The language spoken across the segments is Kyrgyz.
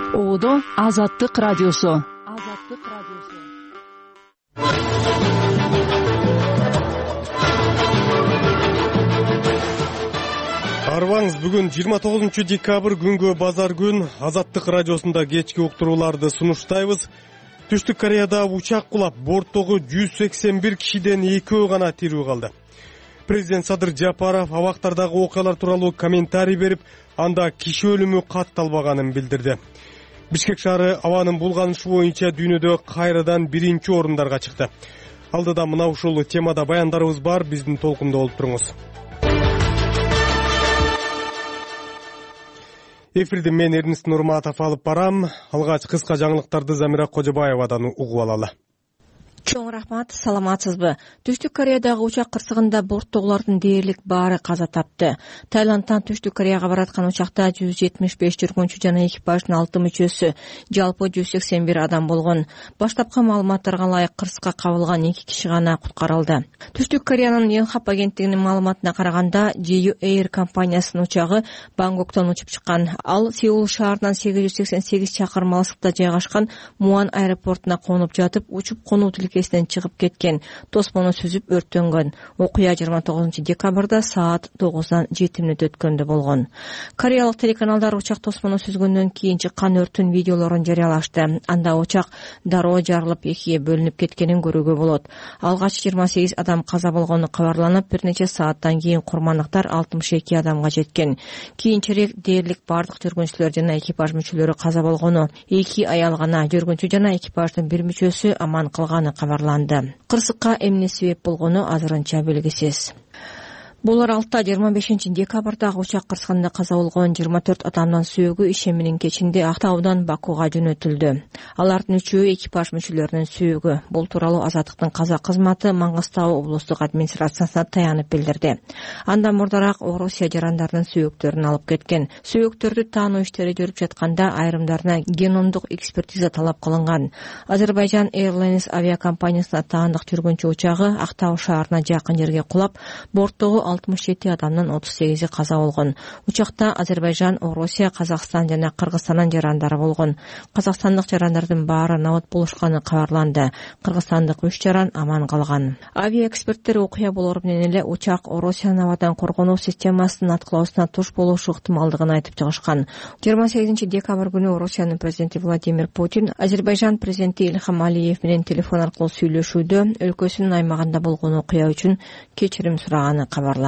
Оодо Азаттык радиосу. Арбаңыз, бүгүн 29 декабрь күнгө базар күн. Азаттык радиосунда кечки уктурууларды сунуштайбыз. Түштүк Кореяда учак кулап, борттогу 181 кишиден 2 гана тирүү калды. Президент Садыр Жапаров абактардагы окуялар тууралуу комментарий берип, анда киши өлүмү катталбаганын билдирди. Бишкек шаары абанын булганышы боюнча дүйнөдө кайрадан 1-чи орундарга чыкты. Алдыда мына ушул темада баяндарыбыз бар, биздин толкунда болуп туруңуз. Эфирди мен Эрнест Нурматов алып барам. Алгач кыска жаңылыктарды Замира Кожобаевадан угуп алалы. Чоң рахмат, саламатсызбы? Түштүк Кореядагы учак кырсыгында борттогулардын дээрлик баары каза тапты. Таиландтан Түштүк Кореяга бараткан учакта 175 жүргүнчү жана экипаждын 6 мүчөсү, жалпы 181 адам болгон. Баштапкы маалыматтарга ылайык кырсыкка кабылган 2 киши гана куткарылды. Түштүк Кореянын Yonhap агенттигинин маалыматына караганда, Jeju Air компаниясынын учагы Бангкоктон учуп чыккан. Ал Сеул шаарынан 888 чакырым алыстыкта жайгашкан Муан аэропортуна конуп жатып, учуп конуу тилкесинен чыгып кеткен. Тосмону сүзүп өрттөнгөн. Окуя 29 декабрда саат 9-дан 7 мүнөт өткөндө болгон. Кореялык телеканалдар учак тосмону сүзгөндөн кийин чыккан өрттүн видеолорун жарыялашты. Анда учак дароо жарылып, экиге бөлүнүп кеткенин көрүүгө болот. Алгач 28 адам каза болгону кабарланып, бир нече сааттан кийин курмандыктар 62 адамга жеткен. Кийинчерээк дээрлик бардык жүргүнчүлөр жана экипаж мүчөлөрү каза болгону, 2 аял гана жүргүнчү жана экипаждын 1 мүчөсү аман калганы кабарланды. Кырсыкка эмне себеп болгону азырынча белгисиз. Бул аралыкта 25 декабрдагы учак кырсыгында каза болгон 24 адамдын сөөгү ишеминин кечинде Актаудан Бакуга жөнөтүлдү. Алардын 3-өө экипаж мүчөлөрүнүн сөөгү. Бул тууралуу Азаттыктын каза кызматы Мангыстау облустук администрациясына таянып билдирди. Андан мурдараак Орусия жарандарынын сөөктөрүн алып кеткен. Сөөктөрдү таануу иштери жүрүп жатканда айрымдарына геномдук экспертиза талап кылынган. Азербайжан Airlines авиакомпаниясына таандык жүргүнчү учагы Актау шаарына жакын жерге кулап, борттогу 67 адамдын 38-и каза болгон. Учакта Азербайжан, Орусия, Казакстан жана Кыргызстандын жарандары болгон. Казакстандык жарандардын баары набат болушканы кабарланды. Кыргызстандык 3 жаран аман калган. Авиаэксперттер окуя болор менен эле учак Орусиянын абадан коргонуу системасынын аткылоосуна туш болушу ыктымалдыгын айтып чыгышкан. 28 декабрь күнү Орусиянын президенти Владимир Путин Азербайжан президенти Ильхам Алиев менен телефон аркылуу сүйлөшүүдө өлкөсүнүн аймагында болгон окуя үчүн кечирим сураганы кабарланды.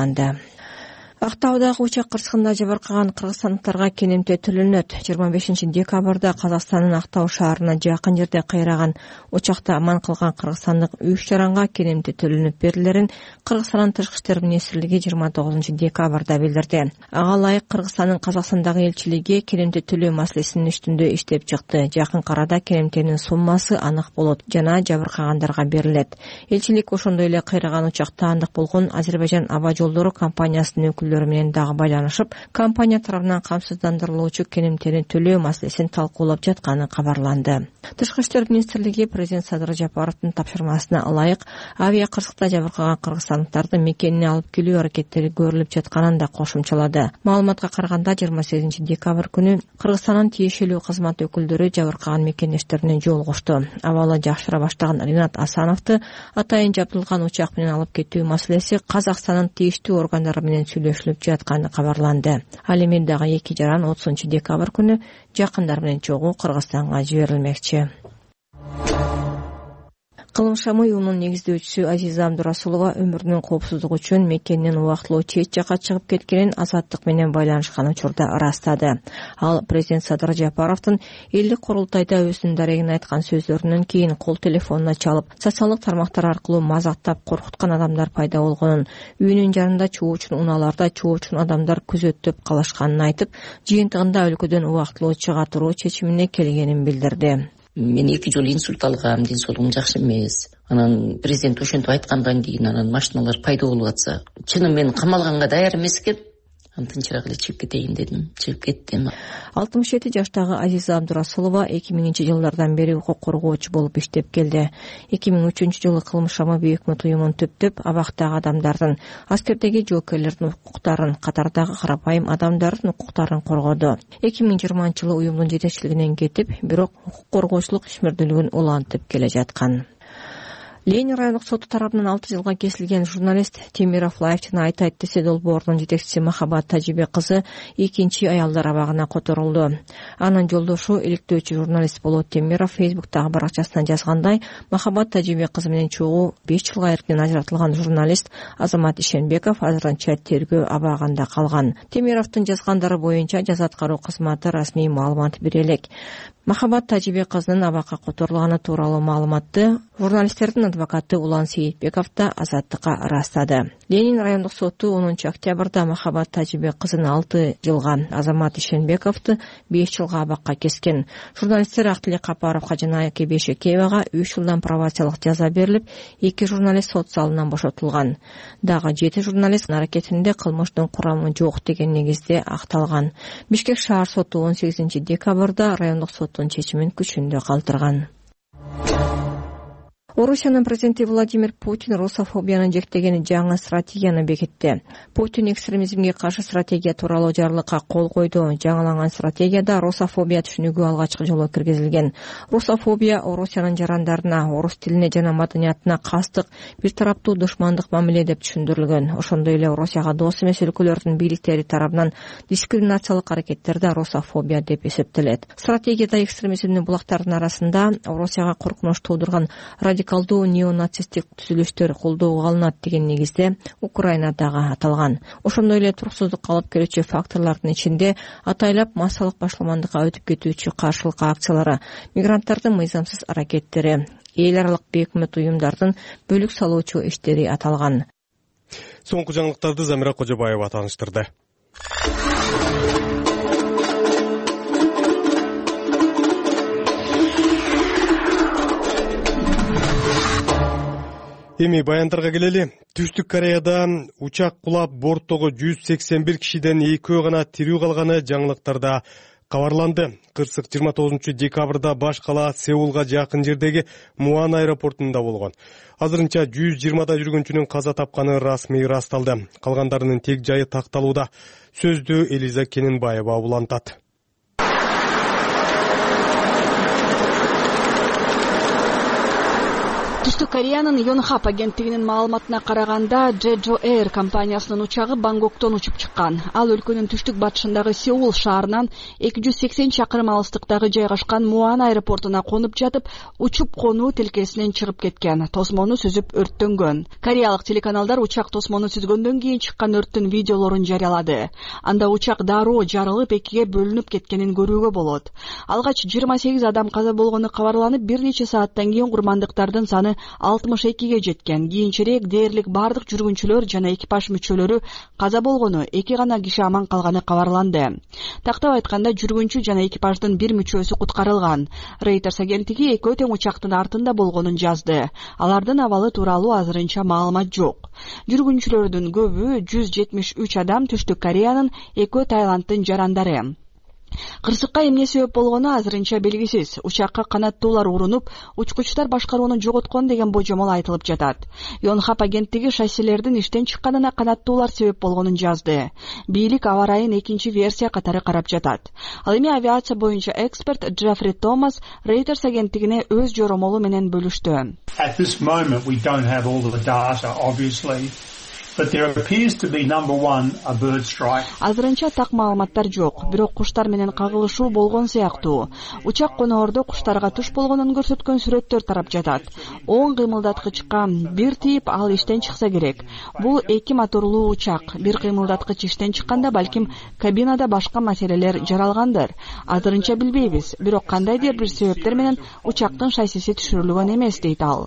Актаудагы учак кырсыгында жабыркаган кыргызстандыктарга кенемте төлөнөт. 25 декабрда Казакстандын Актау шаарына жакын жерде кыйраган учакта аман калган кыргызстандык 3 жаранга кенемте төлөнүп берилерин Кыргызстандын тышкы иштер министрлиги 29 декабрда билдирди. Ага ылайык Кыргызстандын Казакстандагы элчилиги кенемте төлөө маселесинин үстүндө иштеп чыкты. Жакын арада кенемтенин суммасы анык болот жана жабыркагандарга берилет. Элчилик ошондой эле кыйраган учакта андык болгон Азербайжан аба жолдору компаниясынын менен дагы байланышып, компания тарабынан камсыздандырылуучу кенемтени төлөө маселесин талкуулап жатканы кабарланды. Тышкы иштер министрлиги президент Садыр Жапаровдун тапшырмасына ылайык авиа кырсыкта жабыркаган кыргызстандыктарды мекенине алып келүү аракеттери көрүлүп жатканын да кошумчалады. Маалыматка караганда 28 декабрь күнү Кыргызстандын тиешелүү кызмат өкүлдөрү жабыркаган мекендештерине жолугушту. Абалы жакшыра баштаган Ринат Асановду атайын жабдылган учак менен алып кетүү маселеси Казакстандын тийиштүү органдары менен сүйлөшүлүп жатканы кабарланды. Ал эми дагы 2 жаран 30 декабрь күнү жакындар менен чогуу Кыргызстанга жиберилмекчи. Кылым Шамыюлунун негиздөөчүсү Азиза Абдурасулова өмүрүнүн коопсуздугу үчүн мекенинен убактылуу чет жакка чыгып кеткенин Азаттык менен байланышкан учурда ырастады. Ал президент Садыр Жапаровдун элдик курултайда өзүнүн дарегин айткан сөздөрүнөн кийин кол телефонуна чалып, социалдык тармактар аркылуу мазактап коркуткан адамдар пайда болгонун, үйүнүн жанында чоочун унааларда чоочун адамдар күзөттөп калышканын айтып, жыйынтыгында өлкөдөн убактылуу чыга туруу чечимине келгенин билдирди. Мен 2 жолу инсульт алгам, ден соолугум жакшы эмес. Анан президент ошентип айткандан кийин анан машиналар пайда болуп атса, чыным мен камалганга даяр эмес экен. тынчыраак эле чыгып кетейин дедим, чыгып кеттим. 67 жаштагы Азиза Абдурасулова 2000-жылдардан бери укук коргоочу болуп иштеп келди. 2003-жылы кылмыш шамабүй өкмөт уюмун түптөп, абактагы адамдардын, аскердеги жоокерлердин укуктарын, катардагы карапайым адамдардын укуктарын коргоду. 2020-жылы уюмдун жетекчилигинен кетип, бирок укук коргоочулук ишмердүүлүгүн улантып келе жаткан. Ленин райондук соту тарабынан 6 жылга кесилген журналист Темиров Лайфтин айтайт десе долбоорунун жетекчиси Махабат Тажибек кызы экинчи аялдар абагына которулду. Анын жолдошу иликтөөчү журналист Болот Темиров Фейсбуктагы баракчасына жазгандай, Махабат Тажибек кызы менен чогуу 5 жылга эркинен ажыратылган журналист Азамат Ишенбеков азырынча тергөө абагында калган. Темировдун жазгандары боюнча жаза аткаруу кызматы расмий маалымат бере элек. Махабат Тажибек кызынын абакка которулганы тууралуу маалыматты журналисттердин адвокаты Улан Сейитбеков да Азаттыкка ырастады. Ленин райондук соту 10 октябрда Махабат Тажибек кызын 6 жылга, Азамат Ишенбековду 5 жылга абакка кескен. Журналисттер Актилек Капаровго жана Аке Бешекеевага 3 жылдан пробациялык жаза берилип, 2 журналист сот залынан бошотулган. Дагы 7 журналист аракетинде кылмыштын курамы жок деген негизде акталган. Бишкек шаар соту 18 декабрда райондук соттун чечимин күчүндө калтырган. Орусиянын президенти Владимир Путин русофобияны жектеген жаңы стратегияны бекитти. Путин экстремизмге каршы стратегия тууралуу жарлыкка кол койду. Жаңыланган стратегияда русофобия түшүнүгү алгачкы жолу киргизилген. Русофобия Орусиянын жарандарына, орус тилине жана маданиятына кастык, бир тараптуу душмандык мамиле деп түшүндүрүлгөн. Ошондой эле Орусияга дос эмес өлкөлөрдүн бийликтери тарабынан дискриминациялык аракеттер да русофобия деп эсептелет. Стратегияда экстремизмдин булактарынын арасында Орусияга коркунуч туудурган радикалдуу неонацисттик түзүлүштөр колдоого алынат деген негизде Украинадагы аталган. Ошондой эле туруксуздукка алып келүүчү факторлордун ичинде атайлап массалык башламандыкка өтүп кетүүчү каршылык акциялары, мигранттардын мыйзамсыз аракеттери, эл аралык бейөкмөт уюмдардын бөлүк салуучу иштери аталган. Соңку жаңылыктарды Замира Кожобаева тааныштырды. Эми баяндарга келели. Түштүк Кореяда учак кулап борттогу 181 кишиден 2 гана тирүү калганы жаңылыктарда кабарланды. Кырсык 29 декабрда баш кала Сеулга жакын жердеги Муан аэропортунда болгон. Азырынча 120 жүргүнчүнүн каза тапканы расмий ырасталды. Калгандарынын тек жайы такталууда. Сөздү Элиза Кененбаева улантат. Түштүк Кореянын Yonhap агенттигинин маалыматына караганда, Jeju Air компаниясынын учагы Бангкоктон учуп чыккан. Ал өлкөнүн түштүк батышындагы Сеул шаарынан 280 чакырым алыстыктагы жайгашкан Муан аэропортуна конуп жатып, учуп конуу тилкесинен чыгып кеткен. Тосмону сүзүп өрттөнгөн. Кореялык телеканалдар учак тосмону сүзгөндөн кийин чыккан өрттүн видеолорун жарыялады. Анда учак дароо жарылып, экиге бөлүнүп кеткенин көрүүгө болот. Алгач 28 адам каза болгону кабарланып, бир нече сааттан кийин курмандыктардын саны 62ге жеткен. Кийинчерээк дээрлик бардык жүргүнчүлөр жана экипаж мүчөлөрү каза болгону, 2 гана киши аман калганы кабарланды. Тактап айтканда, жүргүнчү жана экипаждын бир мүчөсү куткарылган. Reuters агенттиги экөө тең учактын артында болгонун жазды. Алардын абалы тууралуу азырынча маалымат жок. Жүргүнчүлөрдүн көбү 173 адам Түштүк Кореянын, экөө Таиланддын жарандары. Кырсыкка эмне себеп болгону азырынча белгисиз. Учакка канаттуулар урунуп, учкучтар башкарууну жоготкон деген божомол айтылып жатат. Yonhap агенттиги шассилердин иштен чыкканына канаттуулар себеп болгонун жазды. Бийлик аба ырайын экинчи версия катары карап жатат. Ал эми авиация боюнча эксперт Джеффри Томас Reuters агенттигине өз жоромолу менен бөлүштү. At this moment we don't have all of the data, obviously. But there appears to be number one a bird strike. Азырынча так маалыматтар жок, бирок куштар менен кагылышуу болгон сыяктуу. Учак коноордо куштарга туш болгонун көрсөткөн сүрөттөр тарап жатат. Оң кыймылдаткычка бир тийип, ал иштен чыкса керек. Бул 2 моторлуу учак. Бир кыймылдаткыч иштен чыкканда балким кабинада башка маселелер жаралгандыр. Азырынча билбейбиз, бирок кандайдыр бир себептер менен учактын шассиси түшүрүлгөн эмес, дейт ал.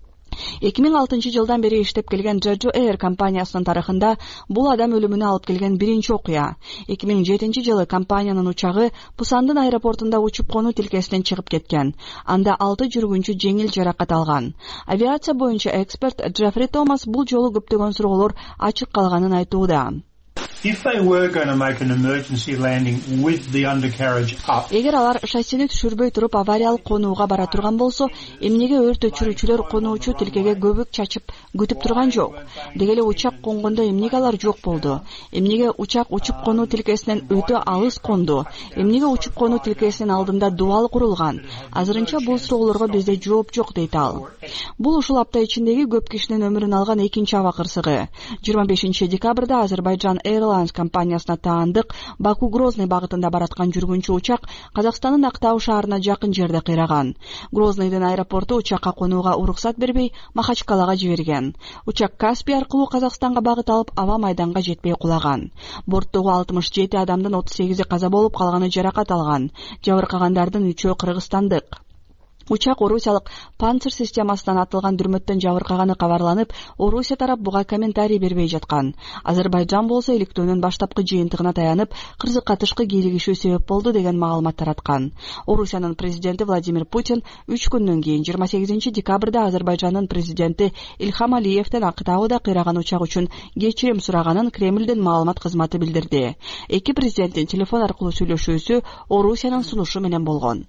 2006 жылдан бери иштеп келген Jeju Air компаниясынын тарыхында бул адам өлүмүнө алып келген биринчи окуя. 2007 жылы компаниянын учагы Пусандын аэропортунда учуп конуу тилкесинен чыгып кеткен. Анда 6 жүргүнчү жеңил жаракат алган. Авиация боюнча эксперт Джеффри Томас бул жолу көптөгөн суроолор ачык калганын айтууда. If they were going to make an emergency landing with the undercarriage up. Эгер алар шассини түшүрбөй туруп авариялык конууга бара турган болсо, эмнеге өрт өчүрүүчүлөр конуучу тилкеге көбүк чачып күтүп турган жок? Деги эле учак конгондо эмнеге алар жок болду? Эмнеге учак учуп конуу тилкесинен өтө алыс конду? Эмнеге учуп конуу тилкесинин алдында дуал курулган? Азырынча бул суроолорго бизде жооп жок, дейт ал. Бул ушул апта ичиндеги көп кишинин өмүрүн алган экинчи аба кырсыгы. 25 декабрда Азербайджан Airlines компаниясына таандык Баку-Грозный багытында бараткан жүргүнчү учак Казакстандын Актау шаарына жакын жерде кыйраган. Грознойдун аэропорту учакка конууга уруксат бербей Махачкалага жиберген. Учак Каспий аркылуу Казакстанга багыт алып, аба майданга жетпей кулаган. Борттогу 67 адамдын 38-и каза болуп, калганы жаракат алган. Жабыркагандардын 3-өө кыргызстандык. Учак Орусиялык Панцир системасынан атылган дүрмөттөн жабыркаганы кабарланып, Орусия тарап буга комментарий бербей жаткан. Азербайджан болсо иликтөөнүн баштапкы жыйынтыгына таянып, кырсыкка тышкы кийлигишүү себеп болду деген маалымат тараткан. Орусиянын президенти Владимир Путин 3 күндөн кийин 28 декабрда Азербайджандын президенти Ильхам Алиевден Актауда кыйраган учак үчүн кечирим сураганын Кремлдин маалымат кызматы билдирди. Эки президенттин телефон аркылуу сүйлөшүүсү Орусиянын сунушу менен болгон.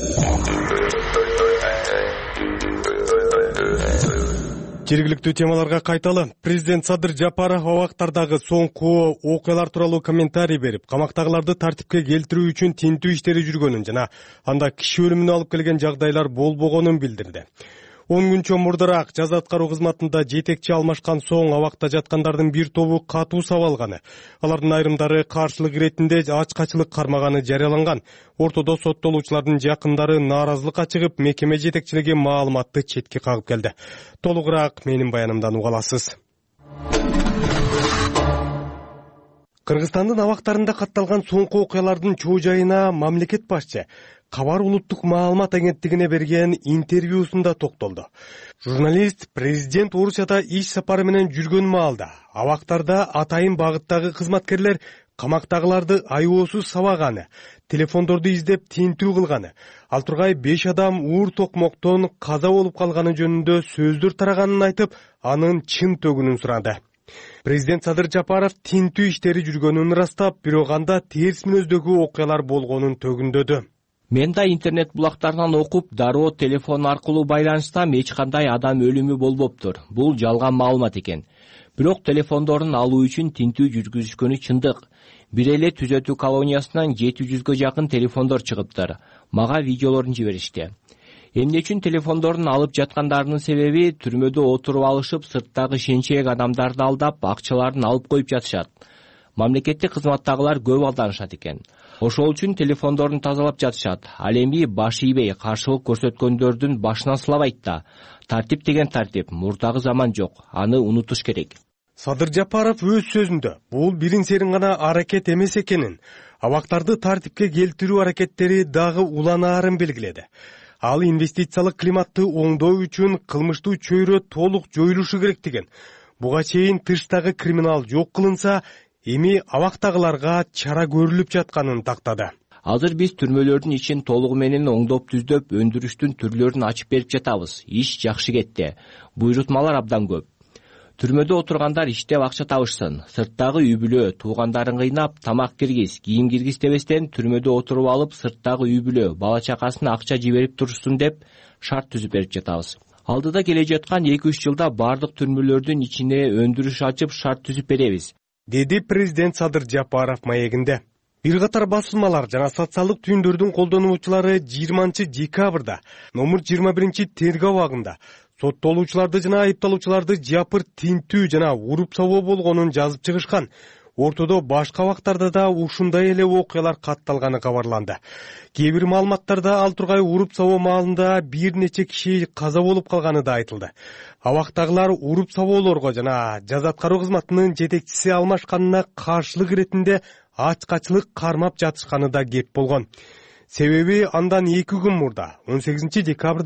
Жергиликтүү темаларга кайталы. Президент Садыр Жапаров абактардагы соңку окуялар тууралуу комментарий берип, камактагыларды тартипке келтирүү үчүн тинтүү иштери жүргөнүн жана анда киши өлүмүнө алып келген жагдайлар болбогонун билдирди. 10 күн мурдараак жаза аткаруу кызматында жетекчи алмашкан соң абакта жаткандардын бир тобу катуу сабалганы. Алардын айрымдары каршылык иретинде ачкачылык кармаганы жарыяланган. Ортодо соттолуучулардын жакындары нааразылыкка чыгып, мекеме жетекчилиги маалыматты четке кагып келди. Толугураак менин баянымдан уга аласыз. Кыргызстандын абактарында катталган соңку окуялардын чоо жайына мамлекет башчы Кабар улуттук маалымат агенттигине берген интервьюсунда токтолду. Журналист президент Орусияда иш сапары менен жүргөн маалда абактарда атайын багыттагы кызматкерлер камактагыларды айоосуз сабаганы, телефондорду издеп тинтүү кылганы, ал тургай 5 адам уур токмоктон каза болуп калганы жөнүндө сөздөр тараганын айтып, анын чын төгүнүн сурады. Президент Садыр Жапаров тинтүү иштери жүргөнүн ырастап, бирок анда терс мүнөздөгү окуялар болгонун төгүндөдү. Мен да интернет булактарынан окуп, дароо телефон аркылуу байланыштам, эч кандай адам өлүмү болбоптур. Бул жалган маалымат экен. Бирок телефондорун алуу үчүн тинтүү жүргүзүшкөнү чындык. Бир эле түзөтүү колониясынан 700гө жакын телефондор чыгыптыр. Мага видеолорун жиберишти. Эмне үчүн телефондорун алып жаткандарынын себеби түрмөдө отуруп алышып, сырттагы шенчеек адамдарды алдап, акчаларын алып коюп жатышат. Мамлекеттик кызматтагылар көп алданышат экен. Ошол үчүн телефондорун тазалап жатышат. Ал эми баш ийбей каршылык көрсөткөндөрдүн башына сылабайт да. Тартип деген тартип, мурдагы заман жок. Аны унутуш керек. Садыр Жапаров өз сөзүндө бул бирин серин гана аракет эмес экенин, абактарды тартипке келтирүү аракеттери дагы уланаарын белгиледи. Ал инвестициялык климатты оңдоо үчүн кылмыштуу чөйрө толук жоюлушу керектигин, буга чейин тыштагы криминал жок кылынса, эми абактагыларга чара көрүлүп жатканын тактады. Азыр биз түрмөлөрдүн ичин толугу менен оңдоп түздөп, өндүрүштүн түрлөрүн ачып берип жатабыз. Иш жакшы кетти. Буйрутмалар абдан көп. Түрмөдө отургандар иштеп акча табышсын. Сырттагы үй-бүлө, туугандарын кыйнап, тамак киргиз, кийим киргиз дебестен түрмөдө отуруп алып, сырттагы үй-бүлө, бала-чакасына акча жиберип турушсын деп шарт түзүп берип жатабыз. Алдыда келе жаткан 2-3 жылда бардык түрмөлөрдүн ичине өндүрүш ачып шарт түзүп беребиз, деди президент Садыр Жапаров маегинде. Бир катар басылмалар жана социалдык түйүндөрдүн колдонуучулары 20 декабрда номер 21 тергөө абагында соттолуучуларды жана айыпталуучуларды жапыр тинтүү жана уруп-сабоо болгонун жазып чыгышкан. Ортодо башка абактарда да ушундай эле окуялар катталганы кабарланды. Кээ бир маалыматтарда ал тургай уруп-сабоо маалында бир нече киши каза болуп калганы да айтылды. Абактагылар уруп-сабоолорго жана жаза аткаруу кызматынын жетекчиси алмашканына каршылык иретинде ачкачылык кармап жатышканы да кеп болгон. Себеби андан 2 күн мурда 18 декабрда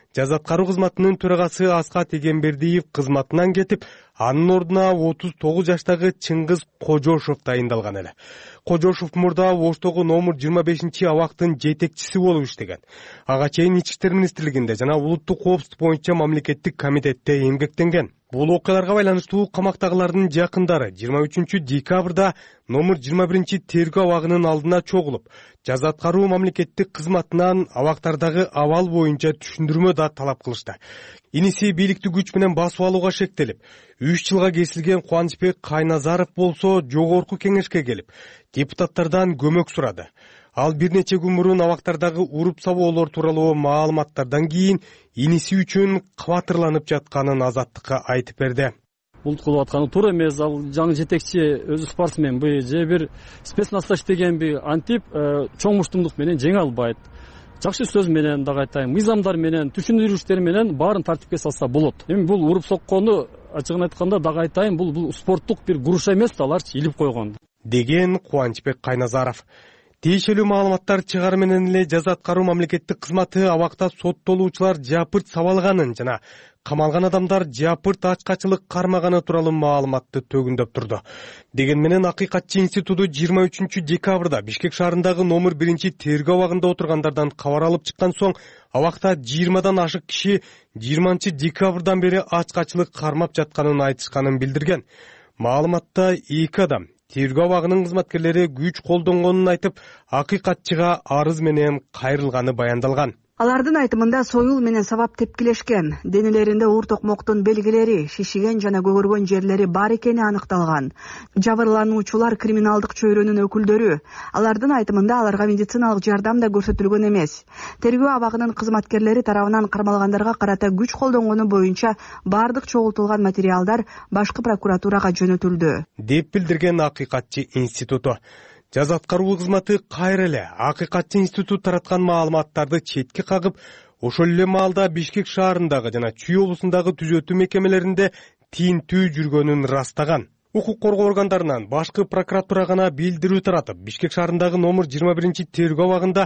Жаза аткаруу кызматынын төрагасы Аскат Эгембердиев кызматынан кетип, анын ордуна 39 жаштагы Чыңгыз Кожошов дайындалган эле. Кожошов мурда Оштогу номер 25 абактын жетекчиси болуп иштеген. Ага чейин Ички иштер министрлигинде жана улуттук коопсуздук боюнча мамлекеттик комитетте эмгектенген. Бул окуяларга байланыштуу камактагылардын жакындары 23 декабрда номер 21 тергөө абагынын алдына чогулуп, жаза аткаруу мамлекеттик кызматынан абактардагы абал боюнча түшүндүрмө да талап кылышты. Иниси бийликтүү күч менен басып алууга шектелип, 3 жылга кесилген Кубанычбек Кайназаров болсо жогорку кеңешке келип, депутаттардан көмөк сурады. Ал бир нече күн мурун абактардагы уруп сабоолор тууралуу маалыматтардан кийин иниси үчүн кабатырланып жатканын Азаттыкка айтып берди. Бул кылып атканы туура эмес. Ал жаңы жетекчи өзү спортсменби же бир спецназда иштегенби антип чоң муштумдук менен жеңе албайт. Жакшы сөз менен дагы айтайын, мыйзамдар менен, түшүндүрүштөр менен баарын тартипке салса болот. Эми бул уруп соккону ачыгын айтканда дагы айтайын, бул спорттук бир груша эмес, аларчы илип койгон деген Кубанычбек Кайназаров. Тиешелүү маалыматтар чыгары менен эле жаза аткаруу мамлекеттик кызматы абакта соттолуучулар жапырт сабалганын жана камалган адамдар жапырт ачкачылык кармаганы тууралуу маалыматты төгүндөп турду. Деген менен Акыйкатчы институту 23 декабрда Бишкек шаарындагы номер 1 тергөө абагында отургандардан кабар алып чыккан соң, абакта 20дан ашык киши 20 декабрдан бери ачкачылык кармап жатканын айтышканын билдирген. Маалыматта 2 адам тергөө абагынын кызматкерлери күч колдонгонун айтып, Акыйкатчыга арыз менен кайрылганы баяндалган. Алардын айтымында союл менен сабап тепкилешкен, денелеринде уур токмоктун белгилери, шишиген жана көгөргөн жерлери бар экени аныкталган. Жабырлануучулар криминалдык чөйрөнүн өкүлдөрү. Алардын айтымында аларга медициналык жардам да көрсөтүлгөн эмес. Тергөө абагынын кызматкерлери тарабынан кармалгандарга карата күч колдонгону боюнча бардык чогултулган материалдар башкы прокуратурага жөнөтүлдү, деп билдирген Акыйкатчы институту. Жаза аткаруу кызматы кайра эле Акыйкатчы институт тараткан маалыматтарды четке кагып, ошол эле маалда Бишкек шаарындагы жана Чүй облусундагы түзөтүү мекемелеринде тинтүү жүргөнүн ырастаган. Укук коргоо органдарынан башкы прокуратурага гана билдирүү таратып, Бишкек шаарындагы номер 21 тергөө абагында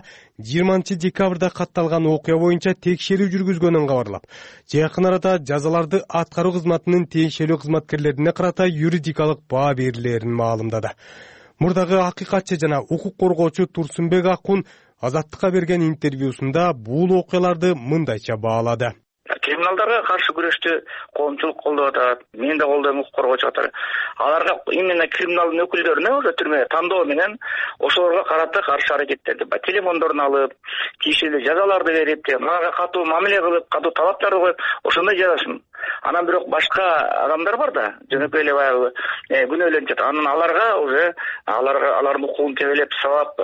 20 декабрда катталган окуя боюнча текшерүү жүргүзгөнүн кабарлап, жакын арада жазаларды аткаруу кызматынын тиешелүү кызматкерлерине карата юридикалык баа берилерин маалымдады. Мурдагы Акыйкатчы жана укук коргоочу Турсунбек Акун Азаттыкка берген интервьюсунда бул окуяларды мындайча баалады. Криминалдарга каршы күрөштү коомчулук колдоп атат. Мен да колдойм, укук коргоочу атат. Аларга именно криминалдын өкүлдөрүнө уже түрмө тандоо менен ошолорго карата каршы аракеттерди, телефондорун алып, тиешелүү жазаларды берип, аларга катуу мамиле кылып, катуу талаптарды коюп, ошондой жазасын. Анан бирок башка адамдар бар да, жөнөкөй эле баягы күнөөлөнүп жатат. Анан аларга уже алардын укугун тебелеп сабап,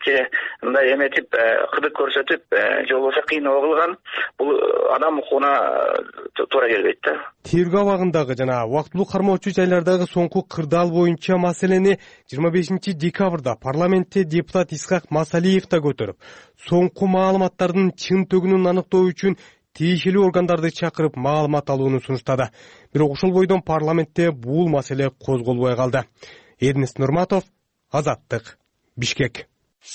мындай эметип, кыдык көрсөтүп, же болбосо кыйноо кылган, бул адам укугуна туура келбейт да. Тергөө абагындагы жана убактылуу кармоочу жайлардагы соңку кырдаал боюнча маселени 25 декабрда парламентте депутат Исхак Масалиев да көтөрүп, соңку маалыматтардын чын төгүнүн аныктоо үчүн тиешелүү органдарды чакырып маалымат алууну сунуштады. Бирок ошол бойдон парламентте бул маселе козголбой калды. Эрнест Нурматов, Азаттык, Бишкек.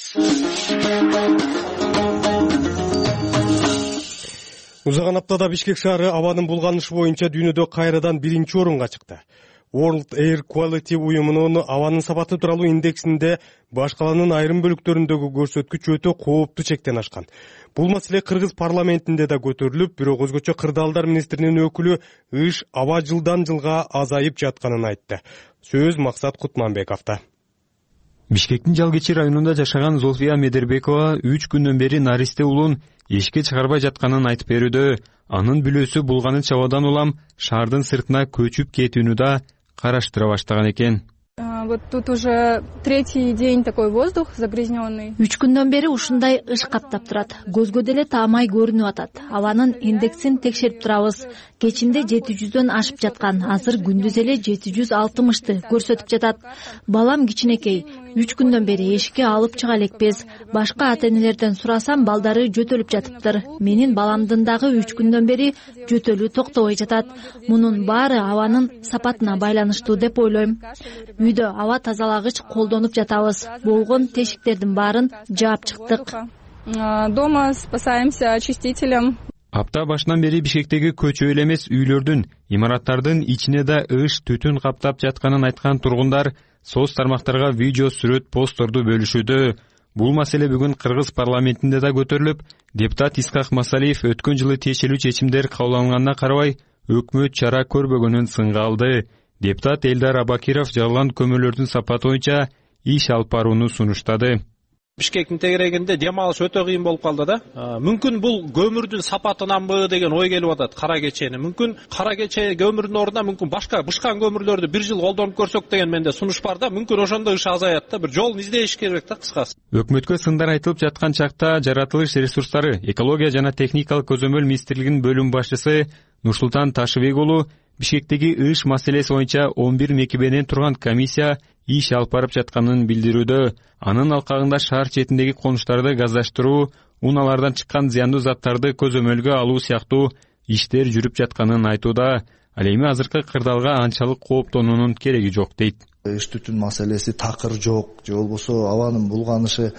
Узаган аптада Бишкек шаары абанын булганышы боюнча дүйнөдө кайрадан 1-орунга чыкты. World Air Quality уюмунун абанын сапаты тууралуу индексинде баш каланын айрым бөлүктөрүндөгү көрсөткүч өтө кооптуу чектен ашкан. Бул маселе Кыргыз парламентинде да көтөрүлүп, бирок өзгөчө кырдаалдар министринин өкүлү ыш аба жылдан жылга азайып жатканын айтты. Сөз Максат Кутманбековдо. Бишкектин Жалгечи районунда жашаган Зулфия Медербекова 3 күндөн бери наристе уулун эшикке чыгарбай жатканын айтып берүүдө. Анын бүлөсү булганыча абадан улам шаардын сыртына көчүп кетүүнү да караштыра баштаган экен. Вот тут уже третий день такой воздух загрязненный. 3 күндөн бери ушундай ыш каптап турат. Көзгө деле таамай көрүнүп атат. Абанын индексин текшерип турабыз. Кечинде 700дөн ашып жаткан, азыр күндүз эле 760ты көрсөтүп жатат. Балам кичинекей, 3 күндөн бери эшикке алып чыга элекпиз. Башка ата-энелерден сурасам, балдары жөтөлүп жатыптыр. Менин баламдын дагы 3 күндөн бери жөтөлүү токтобой жатат. Мунун баары абанын сапатына байланыштуу деп ойлойм. Үйдө аба тазалагыч колдонуп жатабыз. Болгон тешиктердин баарын жаап чыктык. Дома спасаемся очистителем. Апта башынан бери Бишкектеги көчө эле эмес үйлөрдүн, имараттардын ичине да ыш түтүн каптап жатканын айткан тургундар соц тармактарга видео, сүрөт, постторду бөлүшүүдө. Бул маселе бүгүн Кыргыз парламентинде да көтөрүлүп, депутат Исхак Масалиев өткөн жылы тиешелүү чечимдер кабыл алынганына карабай, өкмөт чара көрбөгөнүн сынга алды. Депутат Элдар Абакиров жарылган көмүрлөрдүн сапаты боюнча иш алып барууну сунуштады. Бишкектин тегерегинде дем алыш өтө кыйын болуп калды да. Мүмкүн бул көмүрдүн сапатынанбы деген ой келип атат кара кечени. Мүмкүн кара кече көмүрдүн ордуна мүмкүн башка бышкан көмүрлөрдү бир жыл колдонуп көрсөк деген менде сунуш бар да. Мүмкүн ошондо иш азаят да. Бир жолун издеш керек да кыскасы. Өкмөткө сындар айтылып жаткан чакта жаратылыш ресурстары, экология жана техникалык көзөмөл министрлигинин бөлүм башчысы Нурсултан Ташыбек уулу Бишкектеги ыш маселеси боюнча 11 мекемеден турган комиссия иш алып барып жатканын билдирүүдө. Анын алкагында шаар четиндеги конуштарды газдаштыруу, унаалардан чыккан зыяндуу заттарды көзөмөлгө алуу сыяктуу иштер жүрүп жатканын айтууда. Ал эми азыркы кырдаалга анчалык кооптонуунун кереги жок дейт. Ыш түтүн маселеси такыр жок, же болбосо абанын булганышы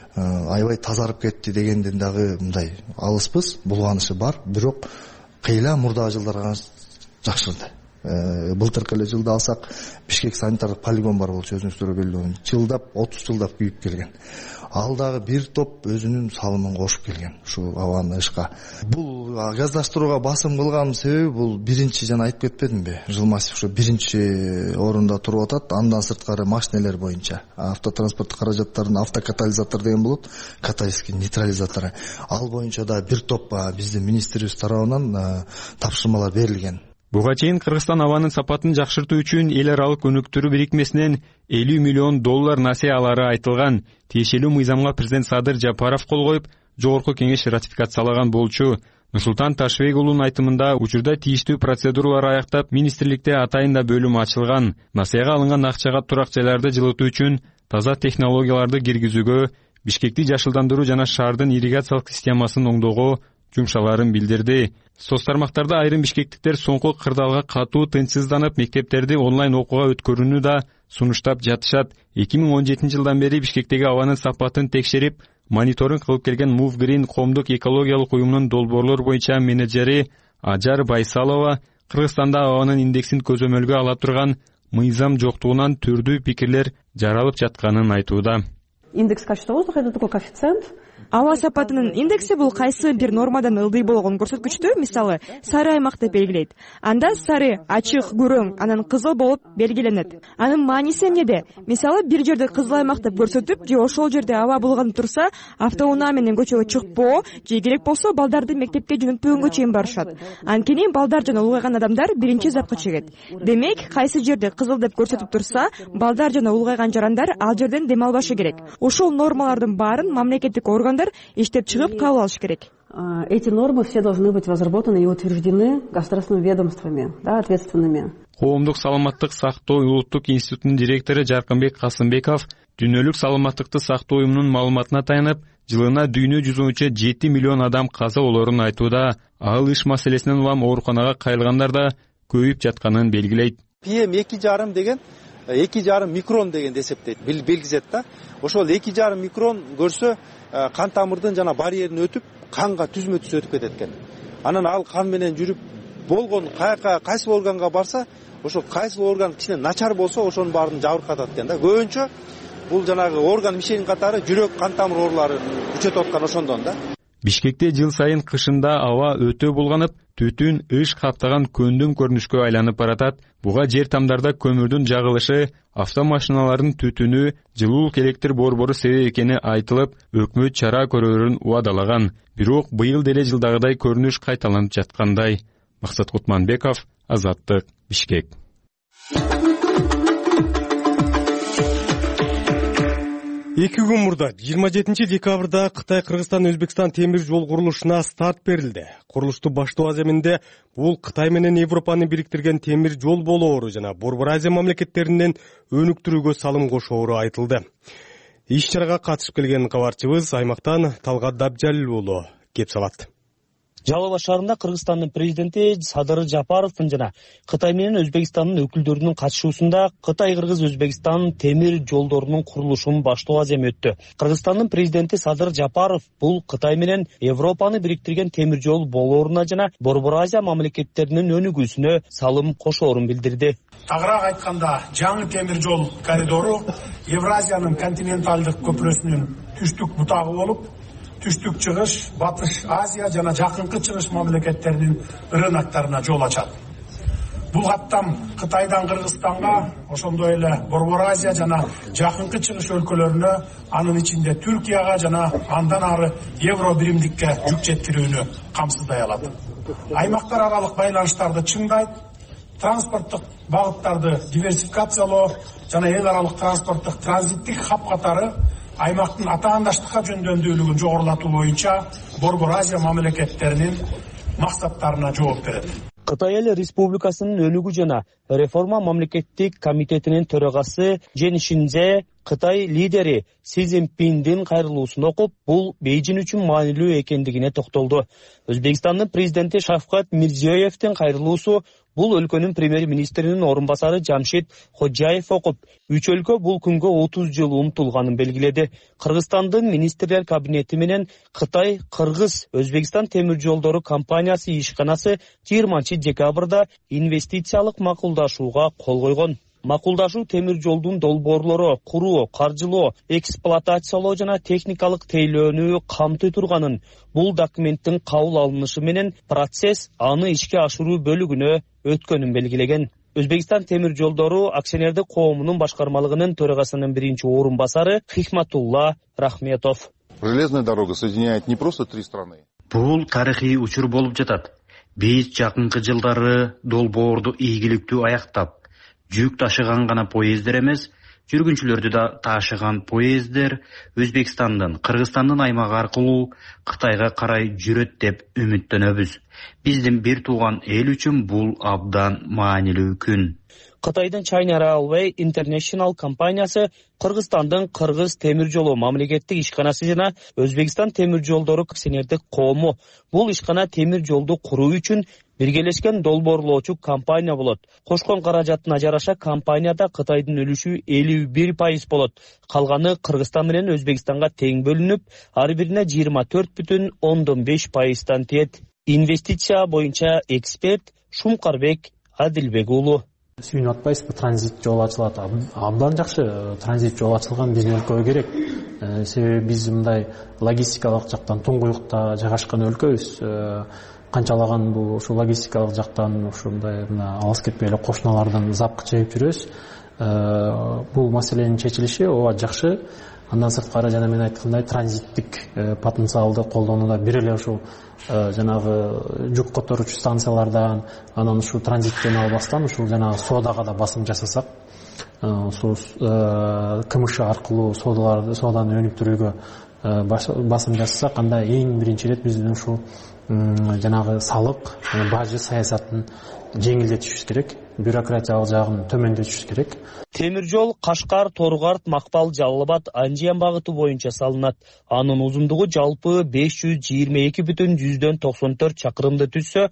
аябай тазарып кетти дегенден дагы мындай алыспыз. Булганышы бар, бирок кыйла мурдагы жылдарга жакшырды. Былтыркы эле жылда алсак, Бишкек санитардык полигон бар болчу, өзүңүздөр билдиңиз. Жылдап, 30 жылдап күйүп келген. Ал дагы бир топ өзүнүн салымын кошуп келген ушул абаны ышка. Бул газдаштырууга басым кылган себеби бул биринчи, жана айтып кетпедимби? Жылмасов ушу биринчи орунда туруп атат. Андан сырткары машинелер боюнча автотранспорт каражаттарын автокатализатор деген болот, каталитический нейтрализатору. Ал боюнча да бир топ биздин министрибиз тарабынан тапшырмалар берилген. Буга чейин Кыргызстан абанын сапатын жакшыртуу үчүн эл аралык өнүктүрүү бирикмесинен $50 миллион насыя алары айтылган. Тиешелүү мыйзамга президент Садыр Жапаров кол коюп, жогорку кеңеш ратификациялаган болчу. Нурсултан Ташыбек уулунун айтымында учурда тийиштүү процедуралар аяктап, министрликте атайында бөлүм ачылган. Насыяга алынган акчага турак жайларды жылытуу үчүн таза технологияларды киргизүүгө, Бишкекти жашылдандыруу жана шаардын ирригациялык системасын оңдоого жумшаларын билдирди. Соц тармактарда айрым бишкектиктер соңку кырдаалга катуу тынчсызданып, мектептерди онлайн окууга өткөрүүнү да сунуштап жатышат. 2017 жылдан бери Бишкектеги абанын сапатын текшерип, мониторинг кылып келген Move Green коомдук экологиялык уюмунун долбоорлор боюнча менеджери Ажар Байсалова Кыргызстанда абанын индексин көзөмөлгө ала турган мыйзам жоктугунан түрдүү пикирлер жаралып жатканын айтууда. Индекс качества воздуха — это такой коэффициент. Аба сапатынын индекси бул кайсы бир нормадан ылдый болгон көрсөткүчтү, мисалы, сары аймакты белгилейт. Анда сары, ачык, күрөң, анан кызыл болуп белгиленет. Анын мааниси эмнеде? Мисалы, бир жерде кызыл аймак деп көрсөтүп, же ошол жерде аба булганып турса, автоунаа менен көчөгө чыкпоо, же керек болсо балдарды мектепке жөнөтпөгөнгө чейин барышат. Анткени балдар жана улгайган адамдар биринчи запка чегет. Демек, кайсы жерде кызыл деп көрсөтүп турса, балдар жана улгайган жарандар ал жерден дем албашы керек. Ошол нормалардын баарын мамлекеттик органдар иштеп чыгып кабыл алыш керек. Эти нормы все должны быть разработаны и утверждены государственными ведомствами, ответственными. Коомдук саламаттык сактоо улуттук институтунун директору Жаркынбек Касымбеков дүйнөлүк саламаттыкты сактоо уюмунун маалыматына таянып, жылына дүйнө жүзү боюнча 7 миллион адам каза болорун айтууда. Ал иш маселесинен улам ооруканага кайрылгандар да көбөйүп жатканын белгилейт. PM 2,5 деген 2,5 микрон деген эсептейт, белгизет да. Ошол 2,5 микрон көрсө кан тамырдын жана барьерин өтүп, канга түзмө-түз өтүп кетет экен. Анан ал кан менен жүрүп болгон кайсы органга барса, ошол кайсы орган кичине начар болсо, ошонун баарын жабыркатат экен да. Көбүнчө бул жанагы орган мишенин катары жүрөк, кан тамыр оорулары күчөтүп аткан ошондон да. Бишкекте жыл сайын кышында аба өтө булганып, түтүн ыш каптаган көндүм көрүнүшкө айланып баратат. Буга жер тамдарда көмүрдүн жагылышы, автомашиналардын түтүнү, жылуулук электр борбору себеп экени айтылып, өкмөт чара көрөрүн убадалаган. Бирок быйыл деле жылдагыдай көрүнүш кайталанып жаткандай. Максат Кутманбеков, Азаттык, Бишкек. 2 күн мурда 27 декабрда Кытай Кыргызстан Өзбекстан темир жол курулушуна старт берилди. Курулушту баштоо аземинде бул Кытай менен Европаны бириктирген темир жол болоору жана Борбор Азия мамлекеттеринен өнүктүрүүгө салым кошоору айтылды. Иш чарага катышып келген кабарчыбыз аймактан Талгат Дабжалил уулу кеп салат. Жалал Абад шаарында Кыргызстандын президенти Садыр Жапаровдун жана Кытай менен Өзбекстандын өкүлдөрүнүн катышуусунда Кытай-Кыргыз-Өзбекстан темир жолдорунун курулушун баштоо аземи өттү. Кыргызстандын президенти Садыр Жапаров бул Кытай менен Европаны бириктирген темир жол болооруна жана Борбор Азия мамлекеттеринин өнүгүүсүнө салым кошоорун билдирди. Тагыраак айтканда, жаңы темир жол коридору Евразиянын континенталдык көпүрөсүнүн түштүк бутагы болуп, түштүк чыгыш, батыш Азия жана жакынкы чыгыш мамлекеттеринин рыноктарына жол ачат. Бул каттам Кытайдан Кыргызстанга, ошондой эле Борбор Азия жана жакынкы чыгыш өлкөлөрүнө, анын ичинде Түркияга жана андан ары евро биримдикке жүк жеткирүүнү камсыздай алат. Аймактар аралык байланыштарды чыңдайт, транспорттук багыттарды диверсификациялоо жана эл аралык транспорттук транзиттик хаб катары аймактын атаандаштыкка жөндөмдүүлүгүн жогорулатуу боюнча Борбор Азия мамлекеттеринин максаттарына жооп берет. Кытай Эл Республикасынын өнүгүү жана реформа мамлекеттик комитетинин төрагасы Жен Шинзе Кытай лидери Си Цзиньпиндин кайрылуусун окуп, бул Бейжин үчүн маанилүү экендигине токтолду. Өзбекстандын президенти Шавкат Мирзиёевдин кайрылуусу бул өлкөнүн премьер-министринин орун басары Жамшид Ходжаев окуп, үч өлкө бул күнгө 30 жыл умтулганын белгиледи. Кыргызстандын министрлер кабинети менен Кытай Кыргыз Өзбекстан темир жолдору компаниясы ишканасы 20-декабрда инвестициялык макулдашууга кол койгон. Макулдашуу темир жолдун долбоорлору куруу, каржылоо, эксплуатациялоо жана техникалык тейлөөнү камтый турганын, бул документтин кабыл алынышы менен процесс аны ишке ашыруу бөлүгүнө өткөнүн белгилеген. Өзбекстан темир жолдору акционердик коомунун башкармалыгынын төрагасынын биринчи орун басары Хикматулла Рахметов. Железная дорога соединяет не просто три страны. Бул тарыхый учур болуп жатат. Биз жакынкы жылдары долбоорду ийгиликтүү аяктап, жүк ташыган гана поездер эмес, жүргүнчүлөрдү да ташыган поездер Өзбекстандын, Кыргызстандын аймагы аркылуу Кытайга карай жүрөт деп үмүттөнөбүз. Биздин бир тууган эл үчүн бул абдан маанилүү күн. Кытайдын China Railway International компаниясы Кыргызстандын Кыргыз темир жолу мамлекеттик ишканасы жана Өзбекстан темир жолдору акционердик коому. Бул ишкана темир жолду куруу үчүн биргелешкен долбоорлоочу компания болот. Кошкон каражатына жараша компанияда Кытайдын үлүшү 51% болот. Калганы Кыргызстан менен Өзбекстанга тең бөлүнүп, ар бирине 24,5%тан тиет. Инвестиция боюнча эксперт Шумкарбек Адилбек уулу. Сүйүнүп атпайсызбы, транзит жол ачылат. Абдан жакшы транзит жол ачылган биздин өлкөгө керек. Себеби биз мындай логистикалык жактан туңгуюкта жайгашкан өлкөбүз. Канчалаган бул ушу логистикалык жактан ушундай алыс кетпей эле кошуналардан запкы чегип жүрөбүз. Бул маселенин чечилиши ооба жакшы. Андан сырткары жана мен айткандай транзиттик потенциалды колдонууда бир эле ушул жанагы жүк которуучу станциялардан, анан ушул транзиттен албастан ушул жанагы соодага да басым жасасак, ушул КМШ аркылуу сооданы өнүктүрүүгө басым жасасак, анда эң биринчи ирет биздин ушул жанагы салык, бажы саясатын жеңилдетишибиз керек, бюрократиялык жагын төмөндөтүшүбүз керек. Темир жол Кашкар, Торгорт, Макпал, Жалал Абад, Анжиян багыты боюнча салынат. Анын узундугу жалпы 522,94 чакырымды түзсө,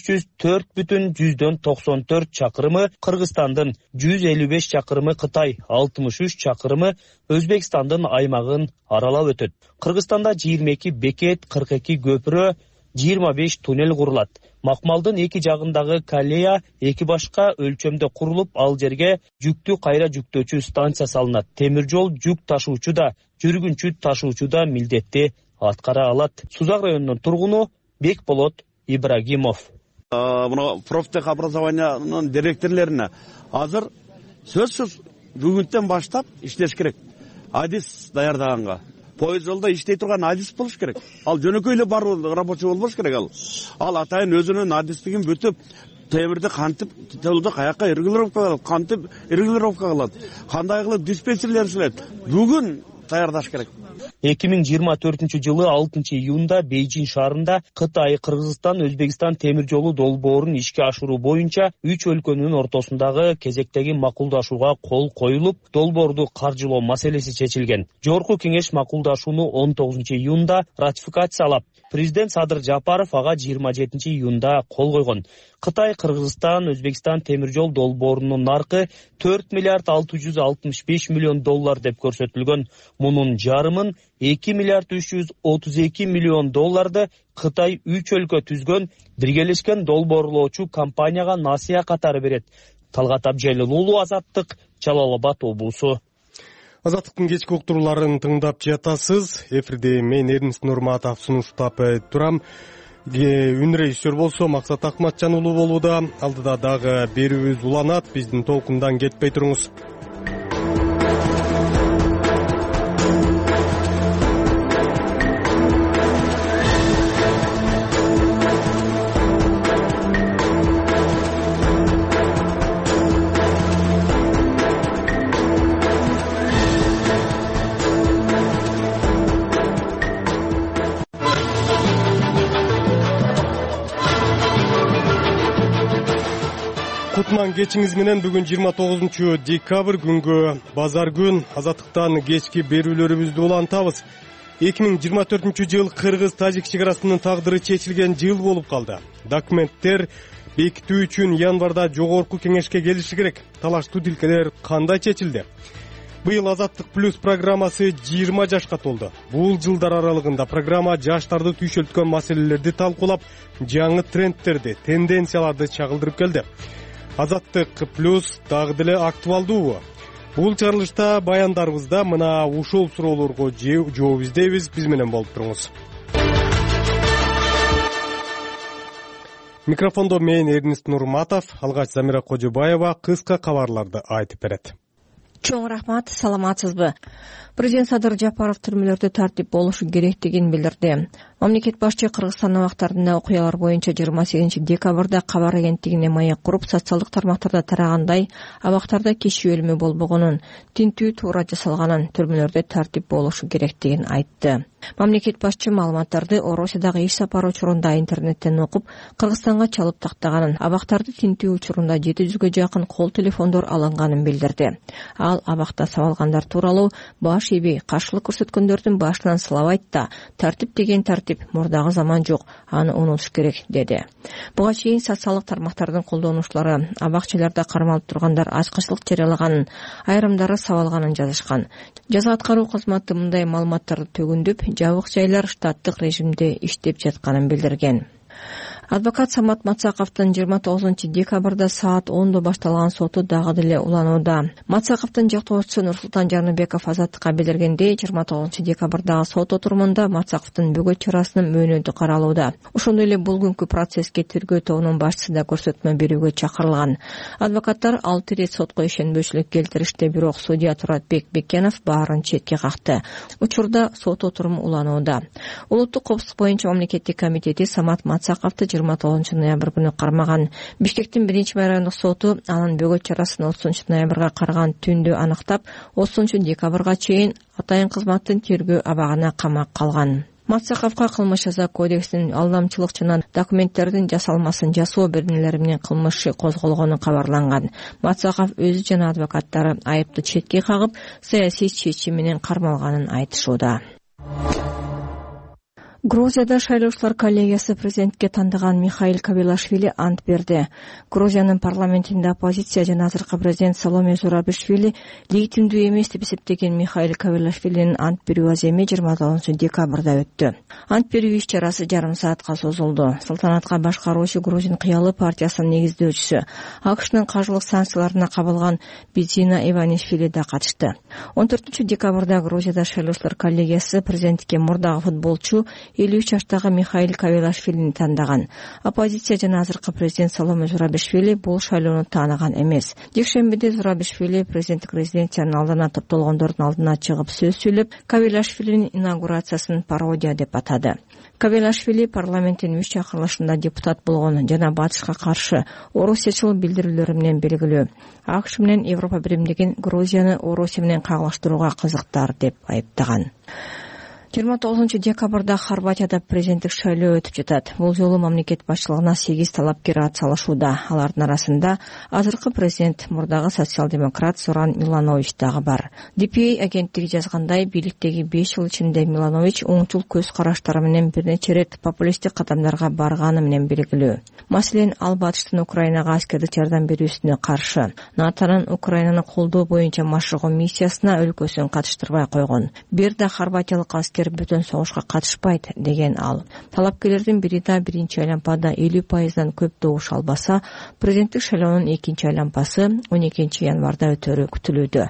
304,94 чакырымы Кыргызстандын, 155 чакырымы Кытай, 63 чакырымы Өзбекстандын аймагын аралап өтөт. Кыргызстанда 22 бекет, 42 көпүрө, 25 туннель курулат. Макмалдын эки жагындагы колея эки башка өлчөмдө курулуп, ал жерге жүктү кайра жүктөөчү станция салынат. Темир жол жүк ташуучу да, жүргүнчү ташуучу да милдетти аткара алат. Сузак районунун тургуну Бекболот Ибрагимов. Мына профтех образованиянын директорлоруна азыр сөзсүз бүгүнтөн баштап иштеш керек. Адис даярдаганга. Поезд жолда иштей турган адис болуш керек. Ал жөнөкөй эле баруу рабочий болбош керек ал атайын өзүнүн адистигин бүтүп, темирди кантип жолдо каяка регулировка кылат, кантип регулировка кылат, кандай кылып диспетчерлер иштейт. Бүгүн даярдаш керек. 2024-жылы 6-июнда Бейжин шаарында Кытай, Кыргызстан, Өзбекстан темир жолу долбоорун ишке ашыруу боюнча 3 өлкөнүн ортосундагы кезектеги макулдашууга кол коюлуп, долбоорду каржылоо маселеси чечилген. Жогорку кеңеш макулдашууну 19-июнда ратификациялап, президент Садыр Жапаров ага 27-июнда кол койгон. Кытай, Кыргызстан, Өзбекстан темир жол долбоорунун наркы 4 миллиард 665 миллион доллар деп көрсөтүлгөн. Мунун жарымын 2 миллиард 332 миллион долларды Кытай 3 өлкө түзгөн биргелешкен долбоорлоочу компанияга насыя катары берет. Талгат Абжайлуулу, Азаттык, Жалал Абад облусу. Азаттыктын кечки уктурууларын тыңдап жатасыз. Эфирде мен Эрнест Нурматов сунуштап турам. Үн режиссер болсо Максат Акматжан уулу болууда. Алдыда дагы берүүбүз уланат. Биздин толкундан кетпей туруңуз. Кутман кечиңиз менен бүгүн 29 декабрь күнгө базар күн. Азаттыктан кечки берүүлөрүбүздү улантабыз. 2024 жыл Кыргыз-Тажик чекарасынын тагдыры чечилген жыл болуп калды. Документтер бекитүү үчүн январда жогорку кеңешке келиши керек. Талаштуу тилкелер кандай чечилди? Быйыл Азаттык плюс программасы 20 жашка толду. Бул жылдар аралыгында программа жаштарды түйшөлткөн маселелерди талкуулап, жаңы трендтерди, тенденцияларды чагылдырып келди. Азаттык плюс дагы деле актуалдуу. Бул чыгарылышта баяндарыбызда мына ушул суроолорго жооп издейбиз. Биз менен болуп туруңуз. Микрофондо мен Эрнест Нурматов, алгач Замира Кожобаева кыска кабарларды айтып берет. Чоң рахмат, саламатсызбы? Президент Садыр Жапаров түрмөлөрдө тартип болушу керектигин билдирди. Мамлекет башчы Кыргызстан абактарында окуялар боюнча 28 декабрда кабар агенттигине маек куруп, социалдык тармактарда тарагандай абактарда киши өлүмү болбогонун, тинтүү туура жасалганын, түрмөлөрдө тартип болушу керектигин айтты. Мамлекет башчы маалыматтарды Орусиядагы иш сапары учурунда интернеттен окуп, Кыргызстанга чалып тактаганын, абактарды тинтүү учурунда 700гө жакын кол телефондор алынганын билдирди. Ал абакта сабалгандар тууралуу баш ийбей, каршылык көрсөткөндөрдүн башынан сылабайт да, тартип деген тартип мурдагы заман жок, аны унутуш керек деди. Буга чейин социалдык тармактардын колдонуучулары абакчыларда кармалып тургандар ачкычылык жарыялаганын, айрымдары сабалганын жазышкан. Жаза аткаруу кызматы мындай маалыматтарды төгүндөп, жабык жайлар штаттык режимде иштеп жатканын билдирген. Адвокат Самат Мацаковдун 29 декабрда саат 10 башталган соту дагы деле уланууда. Мацаковдун жактоочусу Нурсултан Жаныбеков Азаттыкка билдиргендей, 29 декабрдагы сот отурумунда Мацаковдун бөгөт чарасынын мөөнөтү каралууда. Ошондой эле бул күнкү процесске тергөө тобунун башчысы да көрсөтмө берүүгө чакырылган. Адвокаттар 6 ирет сотко ишенбөөчүлүк келтиришти, бирок судья Туратбек Бекенов баарын четке какты. Учурда сот отуруму уланууда. Улуттук коопсуздук боюнча мамлекеттик комитети Самат Мацаковду 29 ноябрь күнү кармаган. Бишкектин 1 райондук соту анын бөгөт чарасын 30 ноябрга караган түндө аныктап, 30 декабрга чейин атайын кызматтын тергөө абагына камап калган. Мацаковго кылмыш жаза кодексинин алдамчылык жана документтердин жасалмасын жасоо беренелери менен кылмышы козголгону кабарланган. Мацаков өзү жана адвокаттары айыпты четке кагып, саясий чечим менен кармалганын айтышууда. Грузияда шайлоочулар коллегиясы президентке тандаган Михаил Кавилашвили ант берди. Грузиянын парламентинде оппозиция жана азыркы президент Саломе Зурабишвили легитимдүү эмес деп эсептеген Михаил Кавилашвилинин ант берүү аземи 29 декабрда өттү. Ант берүү иш чарасы жарым саатка созулду. Салтанатка башкаруучу Грузин кыялы партиясынын негиздөөчүсү, АКШнын каржылык санкцияларына кабылган Бизина Иванишвили да катышты. 14 декабрда Грузияда шайлоочулар коллегиясы президентке мурдагы футболчу 53 жаштагы Михаил Кавилашвилини тандаган. Оппозиция жана азыркы президент Саломе Зурабишвили бул шайлоону тааныган эмес. Жекшембиде Зурабишвили президенттик резиденциянын алдына топтолгондордун алдына чыгып сөз сүйлөп, Кавилашвилинин инаугурациясын пародия деп атады. Кавилашвили парламенттин 3 чакырылышында депутат болгон жана батышка каршы орусиячыл билдирүүлөрү менен белгилүү. АКШ менен Европа биримдигин Грузияны Орусия менен кагылыштырууга кызыктар деп айыптаган. 29 декабрда Хорватияда президенттик шайлоо өтүп жатат. Бул жолу мамлекет башчылыгына 8 талапкер атсалышууда. Алардын арасында азыркы президент, мурдагы социал-демократ Зоран Миланович дагы бар. DPA агенттиги жазгандай, бийликтеги 5 жыл ичинде Миланович оңчул көз караштары менен бир нече рет популисттик кадамдарга барганы менен белгилүү. Маселен, ал батыштын Украинага аскердик жардам берүүсүнө каршы, НАТОнун Украинаны колдоо боюнча машыгуу миссиясына өлкөсүн катыштырбай койгон. Бир да хорватиялык аскер бүтүн согушка катышпайт деген ал. Талапкерлердин бири да биринчи айлампада 50%дан көп добуш албаса, президенттик шайлоонун экинчи айлампасы 12 январда өтөрү күтүлүүдө.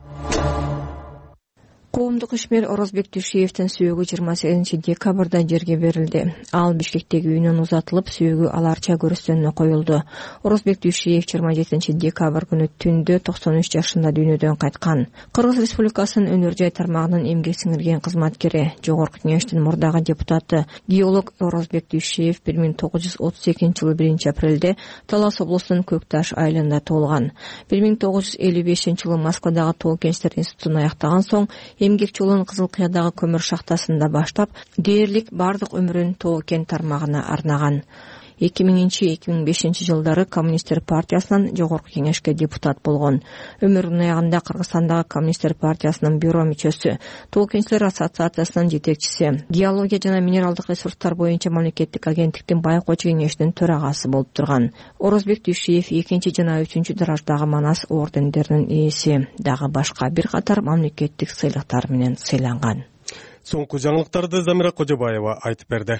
Коомдук ишмер Орозбек Дүйшиевдин сүйөгү 28 декабрда жерге берилди. Ал Бишкектеги үйүнөн узатылып, сүйөгү аларча көрүстөнүнө коюлду. Орозбек Дүйшиев 27 декабрь күнү түндө 93 жашында дүйнөдөн кайткан. Кыргыз Республикасынын өнөр жай тармагынын эмгек сиңирген кызматкери, Жогорку Кеңештин мурдагы депутаты, геолог Орозбек Дүйшиев 1932 жылы 1 апрелде Талас облусунун Көкташ айылында туулган. 1955 жылы Москвадагы Тоо Кенчтер институтун аяктаган соң эмгек жолун Кызыл Кыядагы көмүр шахтасында баштап, дээрлик бардык өмүрүн Тоо кен тармагына арнаган. 2000-2005 жылдары Коммунисттер партиясынан Жогорку Кеңешке депутат болгон. Өмүрүнүн аягында Кыргызстандагы Коммунисттер партиясынын бюро мүчөсү, Тоо Кенчтер ассоциациясынын жетекчиси, геология жана минералдык ресурстар боюнча мамлекеттик агенттиктин Байкоочу кеңешинин төрагасы болуп турган. Орозбек Дүйшиев 2 жана 3 дараждагы Манас ордендеринин ээси, дагы башка бир катар мамлекеттик сыйлыктар менен сыйланган. Соңку жаңылыктарды Замира Кожобаева айтып берди.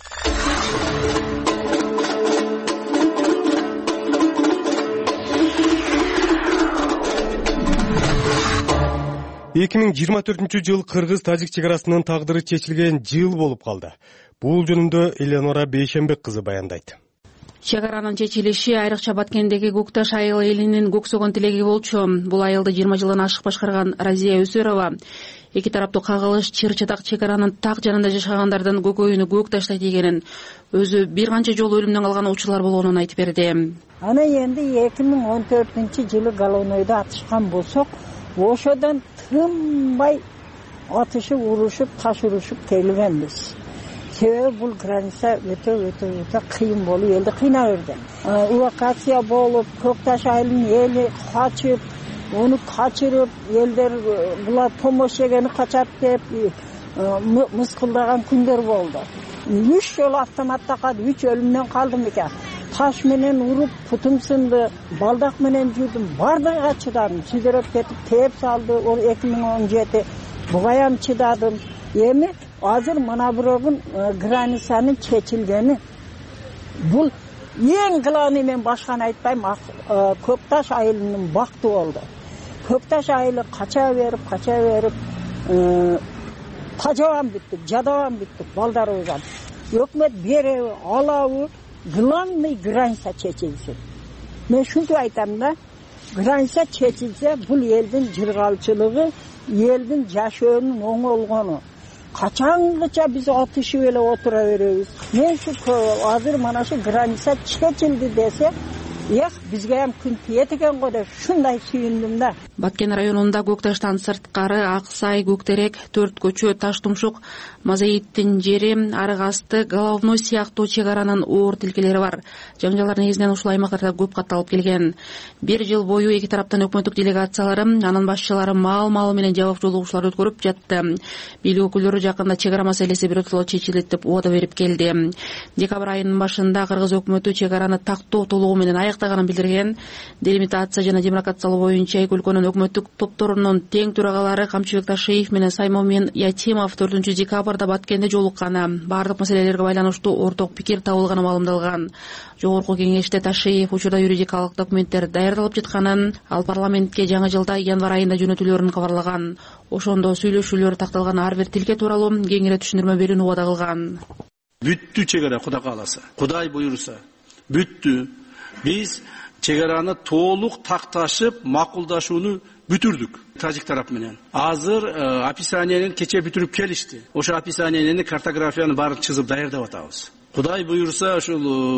2024 жыл Кыргыз-Тажик чегарасынын тагдыры чечилген жыл болуп калды. Бул жөнүндө Эленора Бейшембек кызы баяндайт. Чегаранын чечилиши айрыкча Баткендеги Көкташ айыл элинин көксөгөн тилеги болчу. Бул айылды 20 жылдан ашык башкарган Разия Өсөрова эки тараптуу кагылыш чыр-чатак чегаранын так жанында жашагандардын көкөйүнө көк таштайт экенин, өзү бир канча жолу өлүмдөн калган учурлар болгонун айтып берди. Ана энди 2014-жылы Голонойдо атышкан болсок, ошодон тынбай атышып, урушуп, таш урушуп келгенбиз. Себеби бул граница өтө кыйын болуп, элди кыйнап берген. Эвакуация болуп, Көкташ айылынын эли качып, onu kaçırıp, elder bular pomoş yegeni kaçat deyip mıskıldagan күндөр болду. 3 жол автоматта калды, 3 ölümden kaldım ekan. Taş menen urup, putum sındı, baldak menen жүрдüm, bardыгыга чыдадым. Südürüp ketip, teyip saldı, 2017 buğayam çıdadım. Emi, hazır mana burogun granisanın çekilgeni. Bul, en kılanı men başkan aytpayım, Көкташ айылынын baktı oldu. Көкташ айылы kaça verip, tacavan bittik, jadavan bittik, balдар oygan. Ökmet berevi, alavi, главный граница çekilsin. Men şunu aytam da, граница çekilse, bul eldin jırgalçılığı, eldin jaşöөнүн оң olgonu. Kaçangıça biz atışıp ele otura veriyoruz. Men şu hazır mana şu граница çekildi dese, бизге ham күн тиет экен го деп шундай сүйүндүм да. Баткен районунда Көкташтан сырткары Аксай, Көктерек, Төрт көчө, Таштумшук, Мазаиттин жери, Арык асты, Головной сыяктуу чегаранын оор тилкелери бар. Жаңжалдар негизинен ушул аймактарда көп катталып келген. Бир жыл бою эки тараптан өкмөттүк делегациялары, анын башчылары маал менен жабык жолугушуулар өткөрүп жатты. Бийлик өкүлдөрү жакында чегара маселеси биротоло чечилет деп убада берип келди. Декабрь айынын башында Кыргыз өкмөтү чегараны тактоо толугу менен аяктаганын билдирген. Делимитация жана демаркациялоо боюнча эки өлкөнүн өкмөттүк топторунун тең төрагалары Камчыбек Ташиев менен Саймон Ятимов 4 декабрда Баткенде жолукканы, бардык маселелерге байланыштуу орток пикир табылганы маалымдалган. Жогорку Кеңеште Ташиев учурда юридикалык документтер даярдалып жатканын, ал парламентке жаңы жылда январь айында жөнөтүлөрүн кабарлаган. Ошондо сүйлөшүүлөр такталган ар бир тилке тууралуу кеңири түшүндүрмө берүүнү убада кылган. Бүттү чегара, Кудай кааласа, Кудай буйруса, бүттү. Биз чегараны толук такташып, макулдашууну бүтүрдүк тажик тарап менен. Азыр описаниянын кече бүтүрүп келишти. Ошо описаниянын картографияны баарын чызып даярдап атабыз. Кудай буйруса ушул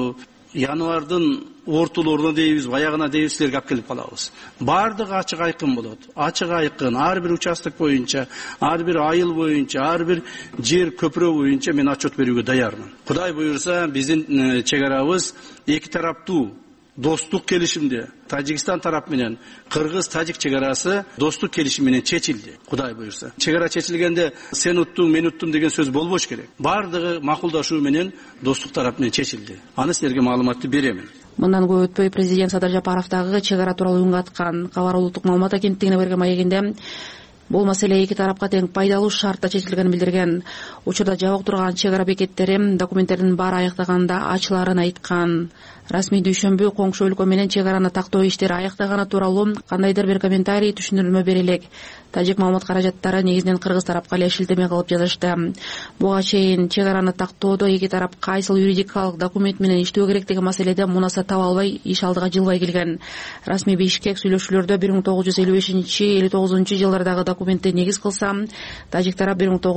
январдын ортолоруна дейбиз, аягына дейбиз силерге алып келип калабыз. Бардыгы ачык айкын болот. Ачык айкын ар бир участок боюнча, ар бир айыл боюнча, ар бир жер көпүрө боюнча мен отчет берүүгө даярмын. Кудай буйрса, биздин чек арабыз эки тараптуу достук келишимде Тажикстан тарап менен Кыргыз-Тажик чек арасы достук келишим менен чечилди. Кудай буйрса. Чек ара чечилгенде сен уттуң, мен уттум деген сөз болбош керек. Бардыгы макулдашуу менен достук тарап менен чечилди. Аны силерге маалыматты беремин. Мындан көп өтпөй президент Садыр Жапаров дагы чек ара тууралуу үн каткан. Кабар улуттук маалымат агенттигине берген маегинде бул маселе эки тарапка тең пайдалуу шартта чечилгенин билдирген. Учурда жабык турган чек ара бекеттери документтердин баары аяктаганда ачыларын айткан. Расмий дүйшөмбү коңшу өлкө менен чек араны тактоо иштери аяктаганы тууралуу кандайдыр бир комментарий, түшүндүрмө бере элек. Тажик маалымат каражаттары негизинен Кыргыз тарапка эле шилтеме кылып жазышты. Буга чейин чек араны тактоодо эки тарап кайсыл юридикалык документ менен иштөө керек деген маселеде мунаса таба албай, иш алдыга жылбай келген. Расмий Бишкек сүйлөшүүлөрдө 1955-59 жылдардагы документти негиз кылса, тажик тарап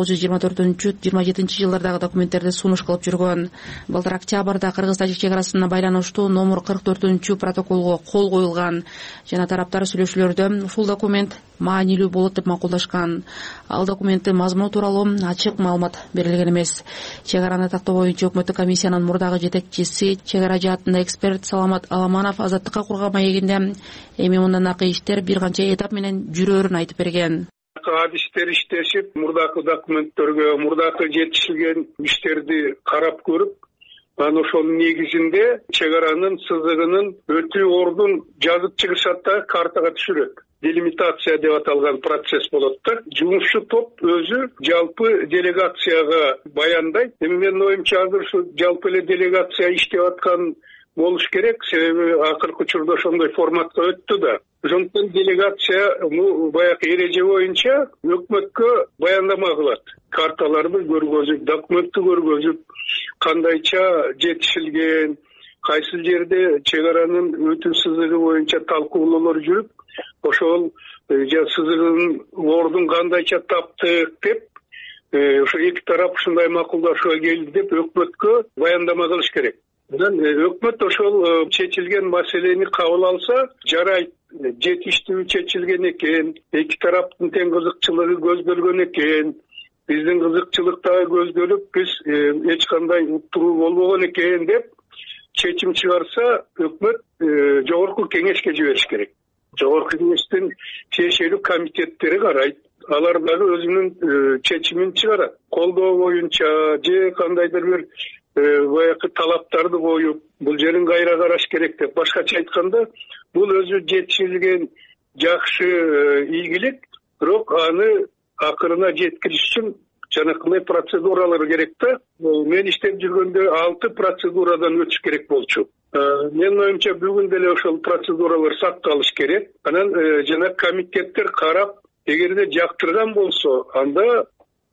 1924-27 жылдардагы документтерди сунуш кылып жүргөн. Былтыр октябрда Кыргыз-Тажик чек арасына байланыштуу номер 44 протоколго кол коюлган жана тараптар сүйлөшүүлөрдө ушул документ маанилүү болот деп макулдашкан. Ал документтин мазмуну тууралуу ачык маалымат берилген эмес. Чек араны тактоо боюнча өкмөттүк комиссиянын мурдагы жетекчиси, чек ара жаатында эксперт Саламат Аламанов азаттыкка курган маегинде эми мындан аркы иштер бир канча этап менен жүрөөрүн айтып берген. Адистер иштешип, мурдакы документтерге, мурдакы жетишилген иштерди карап көрүп, анан ошонун негизинде чек аранын сызыгынын өтүү ордун жазып чыгышат да картага түшүрөт. Делимитация деп аталган процесс болот да. Жумушчу топ өзү жалпы делегацияга баяндайт. Эми менин оюмча азыр ушу жалпы эле делегация иштеп аткан болуш керек, себеби акыркы учурда ошондой форматка өттү да. Ошондуктан делегация баягы эреже боюнча өкмөткө баяндама кылат. Карталарды көргөзүп, документти көргөзүп, кандайча жетишилген, кайсы жерде чек аранын өтүү сызыгы боюнча талкуулоолор жүрүп, ошол сызыгынын ордун кандайча таптык деп, ошо эки тарап ушундай макулдашууга келди деп өкмөткө баяндама кылыш керек. Анан өкмөт ошол чечилген маселени кабыл алса, жарайт, жетиштүү чечилген экен, эки тараптын тең кызыкчылыгы көздөлгөн экен, биздин кызыкчылык дагы көздөлүп, биз эч кандай уттуруу болбогон экен деп чечим чыгарса, өкмөт жогорку кеңешке жибериш керек. Жогорку кеңештин тиешелүү комитеттери карайт. Алар дагы өзүнүн чечимин чыгарат. Колдоо боюнча же кандайдыр бир баягы талаптарды коюп, бул жерин кайра караш керек деп. Башкача айтканда, бул өзү жетишилген жакшы ийгилик, бирок аны акырына жеткириш үчүн жанакындай процедуралар керек да. Мен иштеп жүргөндө 6 процедурадан өтүш керек болчу. Менин оюмча бүгүн деле ошол процедуралар сакталыш керек. Анан жана комитеттер карап, эгерде жактырган болсо, анда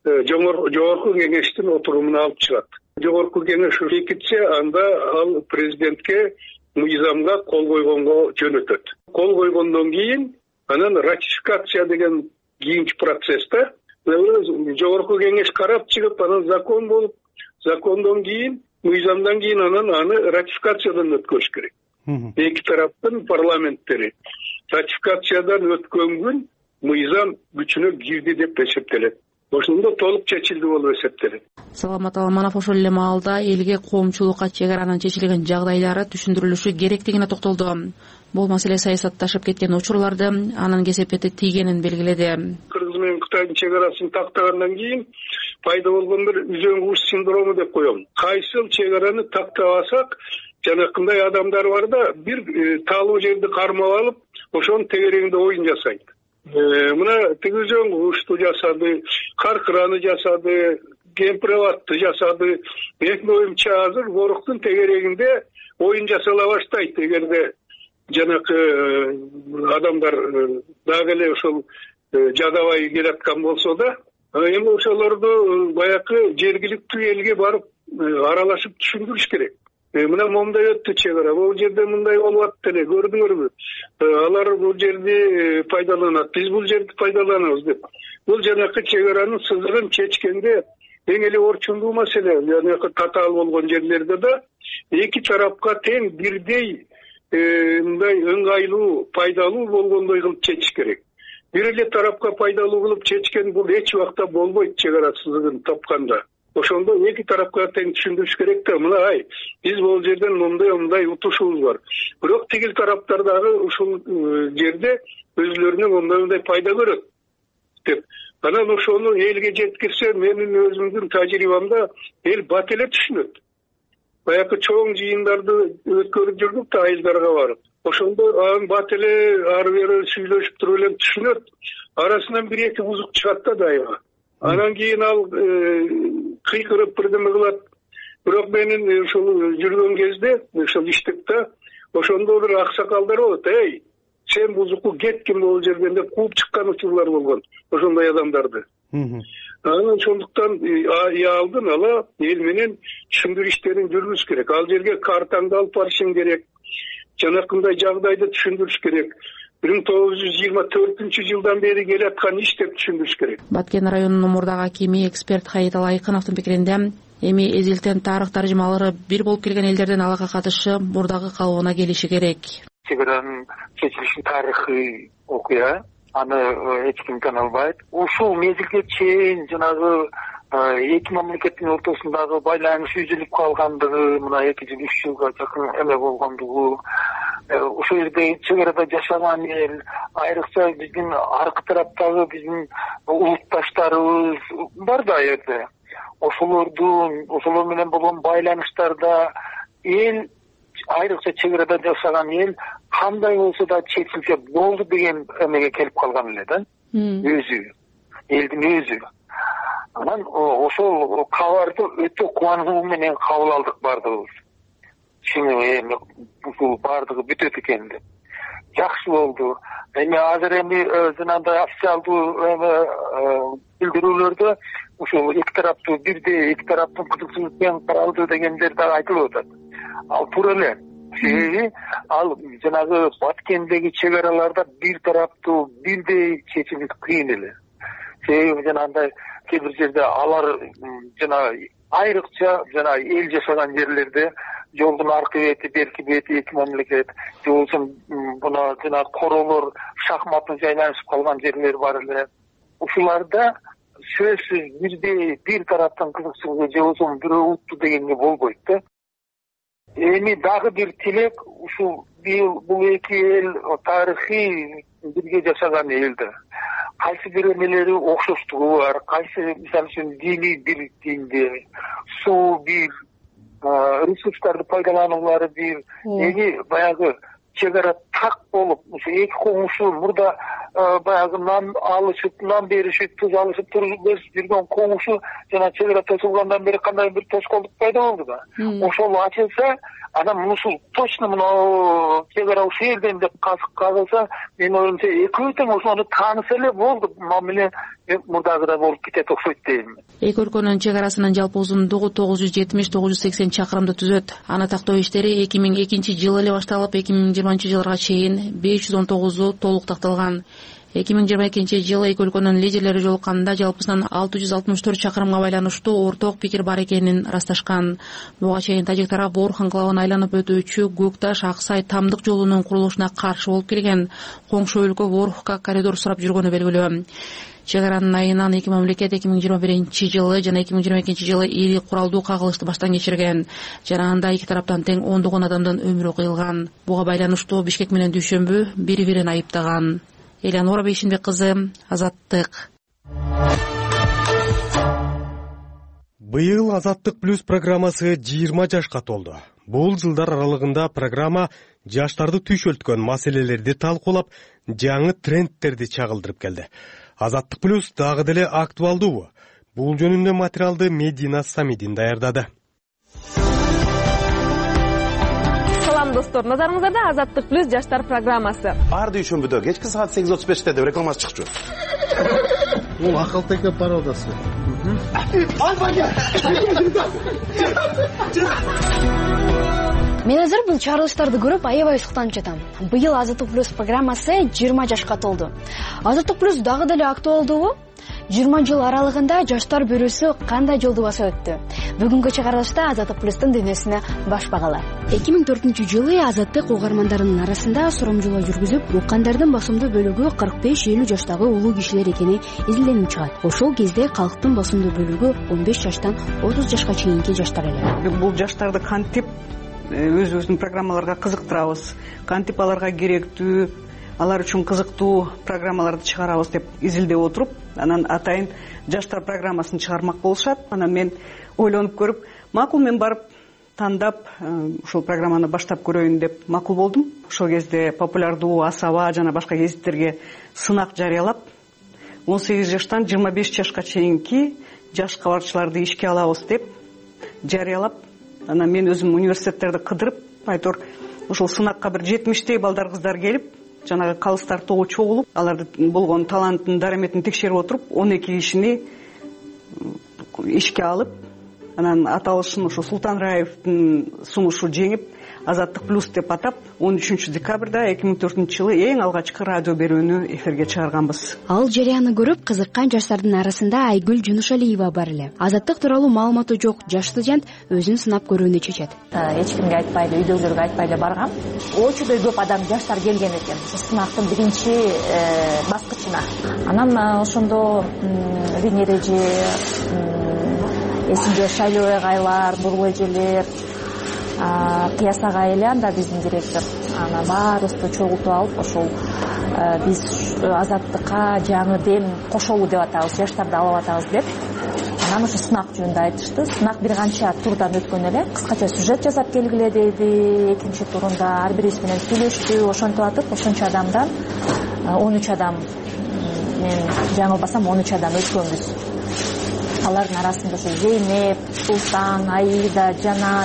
жогорку кеңештин отурумуна алып чыгат. Жогорку кеңеш бекитсе, анда ал президентке мыйзамга кол койгонго жөнөтөт. Кол койгондон кийин анан ратификация деген кийинки процесста жогорку кеңеш карап чыгып, анан закон болуп, закондон кийин, мыйзамдан кийин анан аны ратификациядан өткөрүш керек. Эки тараптын парламенттери ратификациядан өткөн күн мыйзам күчүнө кирди деп эсептелет. Ошондо толук чечилди болуп эсептелет. Саламат Аламанов ошол эле маалда элге коомчулукка чек аранын чечилген жагдайлары түшүндүрүлүшү керектигине токтолду. Бул маселе саясатташып кеткен учурларды анын кесепети тийгенин белгиледи. Кыргыз менен Кытайдын чек арасын тактагандан кийин пайда болгон бир үзөң куш синдрому деп коем. Кайсыл чек араны тактабасак, жанакындай адамдар бар да, бир таалуу жерди кармап алып, ошонун тегерегинде оюн жасайт. Мына тиги үзөң кушту жасады, каркыраны жасады, кемпирабатты жасады. Менин оюмча азыр воруктун тегерегинде оюн жасала баштайт. Эгерде жанакы адамдар дагы эле ошол жадабай келаткан болсо да, эми ошолорду баягы жергиликтүү элге барып аралашып түшүндүрүш керек. Мына момундай өттү чек ара, бул жерде мындай болуп атты эле, көрдүңөрбү? Алар бул жерди пайдаланат, биз бул жерди пайдаланабыз деп. Бул жанакы чек аранын сызыгын чечкенде эң эле орчундуу маселе, жанакы татаал болгон жерлерде да эки тарапка тең бирдей мындай ыңгайлуу пайдалуу болгондой кылып чечиш керек. Бир эле тарапка пайдалуу кылып чечкен бул эч убакта болбойт чек ара сызыгын тапканда. Ошондо эки тарапка тең түшүндүрүш керек да, мына биз бул жерден мындай утушубуз бар. Бирок тигил тараптар дагы ушул жерде өзүлөрүнүн мындай пайда көрөт деп. Анан ошону элге жеткирсе, менин өзүмдүн тажрыйбамда эл бат эле түшүнөт. Баягы чоң жыйындарды өткөрүп жүрдүк да айылдарга барып. Ошондо анын бат эле ары бери сүйлөшүп туруп эле түшүнөт. Арасынан бир эки бузук чыгат да дайыма. Анан кийин ал кыйкырып бирдеме кылат. Бирок менин ушул жүргөн кезде, ушул иштикте, ошондо бир аксакалдар болот. Сен бузукку кеткин бул жерден деп кууп чыккан учурлар болгон. Ошондой адамдарды. Анан ошондуктан алдын ала эл менен түшүндүрүү иштерин жүргүзүш керек. Ал жерге картаңды алып барышың керек. Жанакындай жагдайды түшүндүрүш керек. 1924-жылдан бери келаткан иш деп түшүндүрүш керек. Баткен районунун мурдагы акими эксперт Хаитал Айкыновдун пикиринде, эми эзилтен тарых таржымалары бир болуп келген элдердин алага катышы мурдагы калыбына келиши керек. Чек аранын чечилишинин тарыхый окуя, аны эч ким тана албайт. Ушул мезгилге чейин жанагы эки мамлекеттин ортосундагы байланыш үзүлүп калгандыгы, мына 2 жыл 3 жылга жакын эме болгондугу, ошол жерде чек арада жашаган эл, айрыкча биздин аркы тараптагы биздин улутташтарыбыз бар да жерде. Ошолор менен болгон байланыштарда эл, айрыкча чек арада жашаган эл кандай болсо да чечилсе болду деген эмеге келип калган эле да. Өзү, элдин өзү. Анан ошол кабарды өтө кубанычуу менен кабыл алдык бардыгыбыз. Чын бул бардыгы бүтөт экен деп. Жакшы болду. Эми азыр жанагындай официалдуу билдирүүлөрдө ушул эки тараптуу бирдей, эки тараптын кызыкчылык менен каралды дегендер дагы айтылып атат. Ал туура эле. Себеби ал жанагы Баткендеги чек араларда бир тараптуу бирдей чечилиш кыйын эле. Себеби жанагындай кээ бир жерде алар жана айрыкча жана эл жашаган жерлерде жолдун аркы бети, берки бети эки мамлекет, же болбосо буна жана королор шахматын жайланышып калган жерлер бар эле. Ушуларда сөзсүз бирдей бир тараптын кызыкчылыгы же болбосо бирөө утту дегенге болбойт да. Эми дагы бир тилек, ушул бул эки эл тарыхый бирге жашаган элдер. Кайсы бир эмелери окшоштугу бар, кайсы мисалы үчүн дини бир динде, суу бир, ресурстарды пайдалануулары бир. Эми баягы чек ара так болуп, ушу эки коңшу мурда баягы нан алышып, нан беришип, туз алышып туруп жүргөн коңшу жана чек ара тосулгандан бери кандай бир тоскоолдук пайда болду да. Ошол ачылса, анан ушул точно мына чек ара ушул жерден деп кагылса, мен оюмча экөө тең ошону тааныса эле болду. Мамиле мурдагыдай болуп кетет окшойт дейм. Эки өлкөнүн чек арасынын жалпы узундугу 970-980 чакырымды түзөт. Аны тактоо иштери 2002-жылы эле башталып, 2020-жылга чейин 519 толук такталган. 2022-жылы эки өлкөнүн лидерлери жолукканда жалпысынан 664 чакырымга байланыштуу орток пикир бар экенин ырасташкан. Буга чейин тажик тарап Орх анклавын айланып өтүүчү Көкташ Аксай тамдык жолунун курулушуна каршы болуп келген. Коңшу өлкө Орхка коридор сурап жүргөнү белгилүү. Чек аранын айынан эки мамлекет 2021-жылы жана 2022-жылы ири куралдуу кагылышты баштан кечирген. Жана анда эки тараптан тең ондогон адамдын өмүрү кыйылган. Буга байланыштуу Бишкек менен Дүйшөмбү бири-бирин айыптаган. Элеонора Бейшинбек кызы, Азаттык. Быйыл Азаттык плюс программасы 20 жашка толду. Бул жылдар аралыгында программа жаштарды түйшөлткөн маселелерди талкуулап, жаңы трендтерди чагылдырып келди. Азаттык плюс дагы деле актуалдуу. Бул жөнүндө материалды Медина Самидин даярдады. Салам достор, назарыңыздарда Азаттык плюс жаштар программасы. Ар дүйшөмбүдө кечки саат 8:35 деп рекламасы чыкчу. Бул акылтек пародасы. Мен азыр бул чыгарылыштарды көрүп аябай суктанып жатам. Быйыл Азаттык плюс программасы 20 жашка толду. Азаттык плюс дагы деле актуалдуу. 20 жыл аралыгында жаштар бюросу кандай жолду басып өттү? Бүгүнкү чыгарылышта Азаттык плюстун дүйнөсүнө баш багалар. 2004-жылы Азаттык угармандарынын арасында сурамжылоо жүргүзүп, уккандардын басымдуу бөлүгү 45-50 жаштагы улуу кишилер экени изилденип чыгат. Ошол кезде калктын басымдуу бөлүгү 15 жаштан 30 жашка чейинки жаштар эле. Бул жаштарды кантип өзүбүздүн программаларга кызыктырабыз, кантип аларга керектүү, алар үчүн кызыктуу программаларды чыгарабыз деп изилдеп отуруп, анан атайын жаштар программасын чыгармак болушат. Анан мен ойлонуп көрүп, макул мен барып тандап ушул программаны баштап көрөйүн деп макул болдум. Ошол кезде популярдуу Асаба жана башка гезиттерге сынак жарыялап, 18 жаштан 25 жашка чейинки жаш кабарчыларды ишке алабыз деп жарыялап, анан мен өзүм университеттерди кыдырып, айтор ушул сынакка бир 70тей балдар кыздар келип, жанагы калыстар тобу чогулуп, аларды болгон талантын, дараметин текшерип отуруп, 12 кишини ишке алып, анан аталышын ошо Султан Раевдин сунушу жеңип, Азаттык плюс деп атап, 13 декабрда 2004-жылы эң алгачкы радио берүүнү эфирге чыгарганбыз. Ал жарыяны көрүп кызыккан жаштардын арасында Айгүл Жунушалиева бар эле. Азаттык тууралуу маалыматы жок жаш студент өзүн сынап көрүүнү чечет. Эч кимге айтпай эле, үйдөгүлөргө айпай эле баргам. Очудай көп адам, жаштар келген экен. Сынактын биринчи баскычына. Анан ошондо Венер эже, эсинде Шайлоо агайлар, Нургул эжелер, Кыяс агай эле анда биздин директор. Ана баарыбызды чогултуп алып, ошол биз Азаттыкка жаңы дем кошолу деп атабыз, жаштарды алып атабыз деп. Анан ошо сынак жөнүндө айтышты. Сынак бир канча турдан өткөн эле. Кыскача сюжет жасап келгиле деди. Экинчи турунда ар бирибиз менен сүйлөштү. Ошентип атып, ошончо адамдан 13 адам, мен жаңылбасам 13 адам өткөнбүз. Алардын арасында Зейнеп, Султан, Аида, Жанат,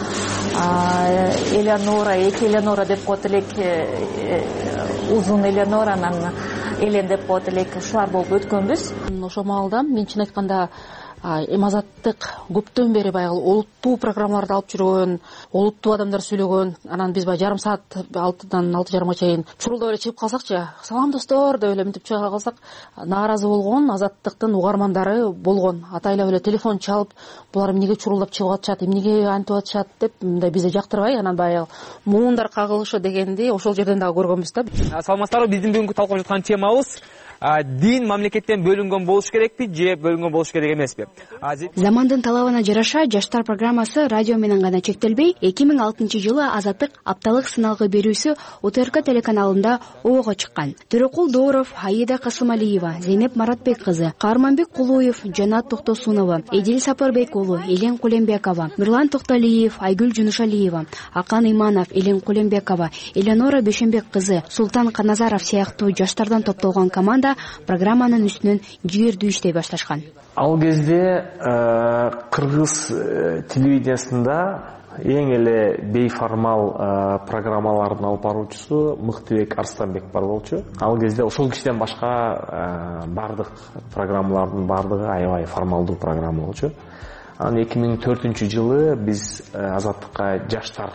Элеонора, эки Элеонора деп коет элек, узун Элеонора, анан Элен деп коет элек, ушулар болуп өткөнбүз. Ошол маалда мен чын айтканда Азаттык көптөн бери баягы олуттуу программаларды алып жүргөн, олуттуу адамдар сүйлөгөн, анан биз баягы жарым саат 6-дан 6:30 чейин чурулдап эле чыгып калсакчы, салам достор деп эле мынтип чыга калсак, нааразы болгон Азаттыктын угармандары болгон. Атайлап эле телефон чалып, булар эмнеге чурулдап чыгып атышат, эмнеге антип атышат деп, мындай бизди жактырбай, анан баягы муундар кагылышы дегенди ошол жерден дагы көргөнбүз да. Саламатсыздарбы, биздин бүгүнкү талкуулап жаткан темабыз дин мамлекеттен бөлүнгөн болуш керекпи же бөлүнгөн болуш керек эмеспи? Замандын талабына жараша жаштар программасы радио менен гана чектелбей, 2006-жылы Азаттык апталык сыналгы берүүсү УТРК телеканалында оого чыккан. Төрөкул Дооров, Аида Касымалиева, Зейнеп Маратбек кызы, Карманбек Кулуев, Жанат Токтосунова, Эдил Сапарбек уулу, Элен Кулембекова, Мирлан Токталиев, Айгүл Жунушалиева, Акан Иманов, Элен Кулембекова, Элеонора Бешенбек кызы, Султан Каназаров сыяктуу жаштардан топтолгон команда программанын үстүнөн жигердүү иштей башташкан. Ал кезде кыргыз телевидениясында эң эле бейформал программалардын алып баруучусу Мыктыбек Арстанбек бар болчу. Ал кезде ошол кишиден башка бардык программалардын бардыгы аябай формалдуу программа болчу. Анан 2004-жылы биз Азаттыкка жаштар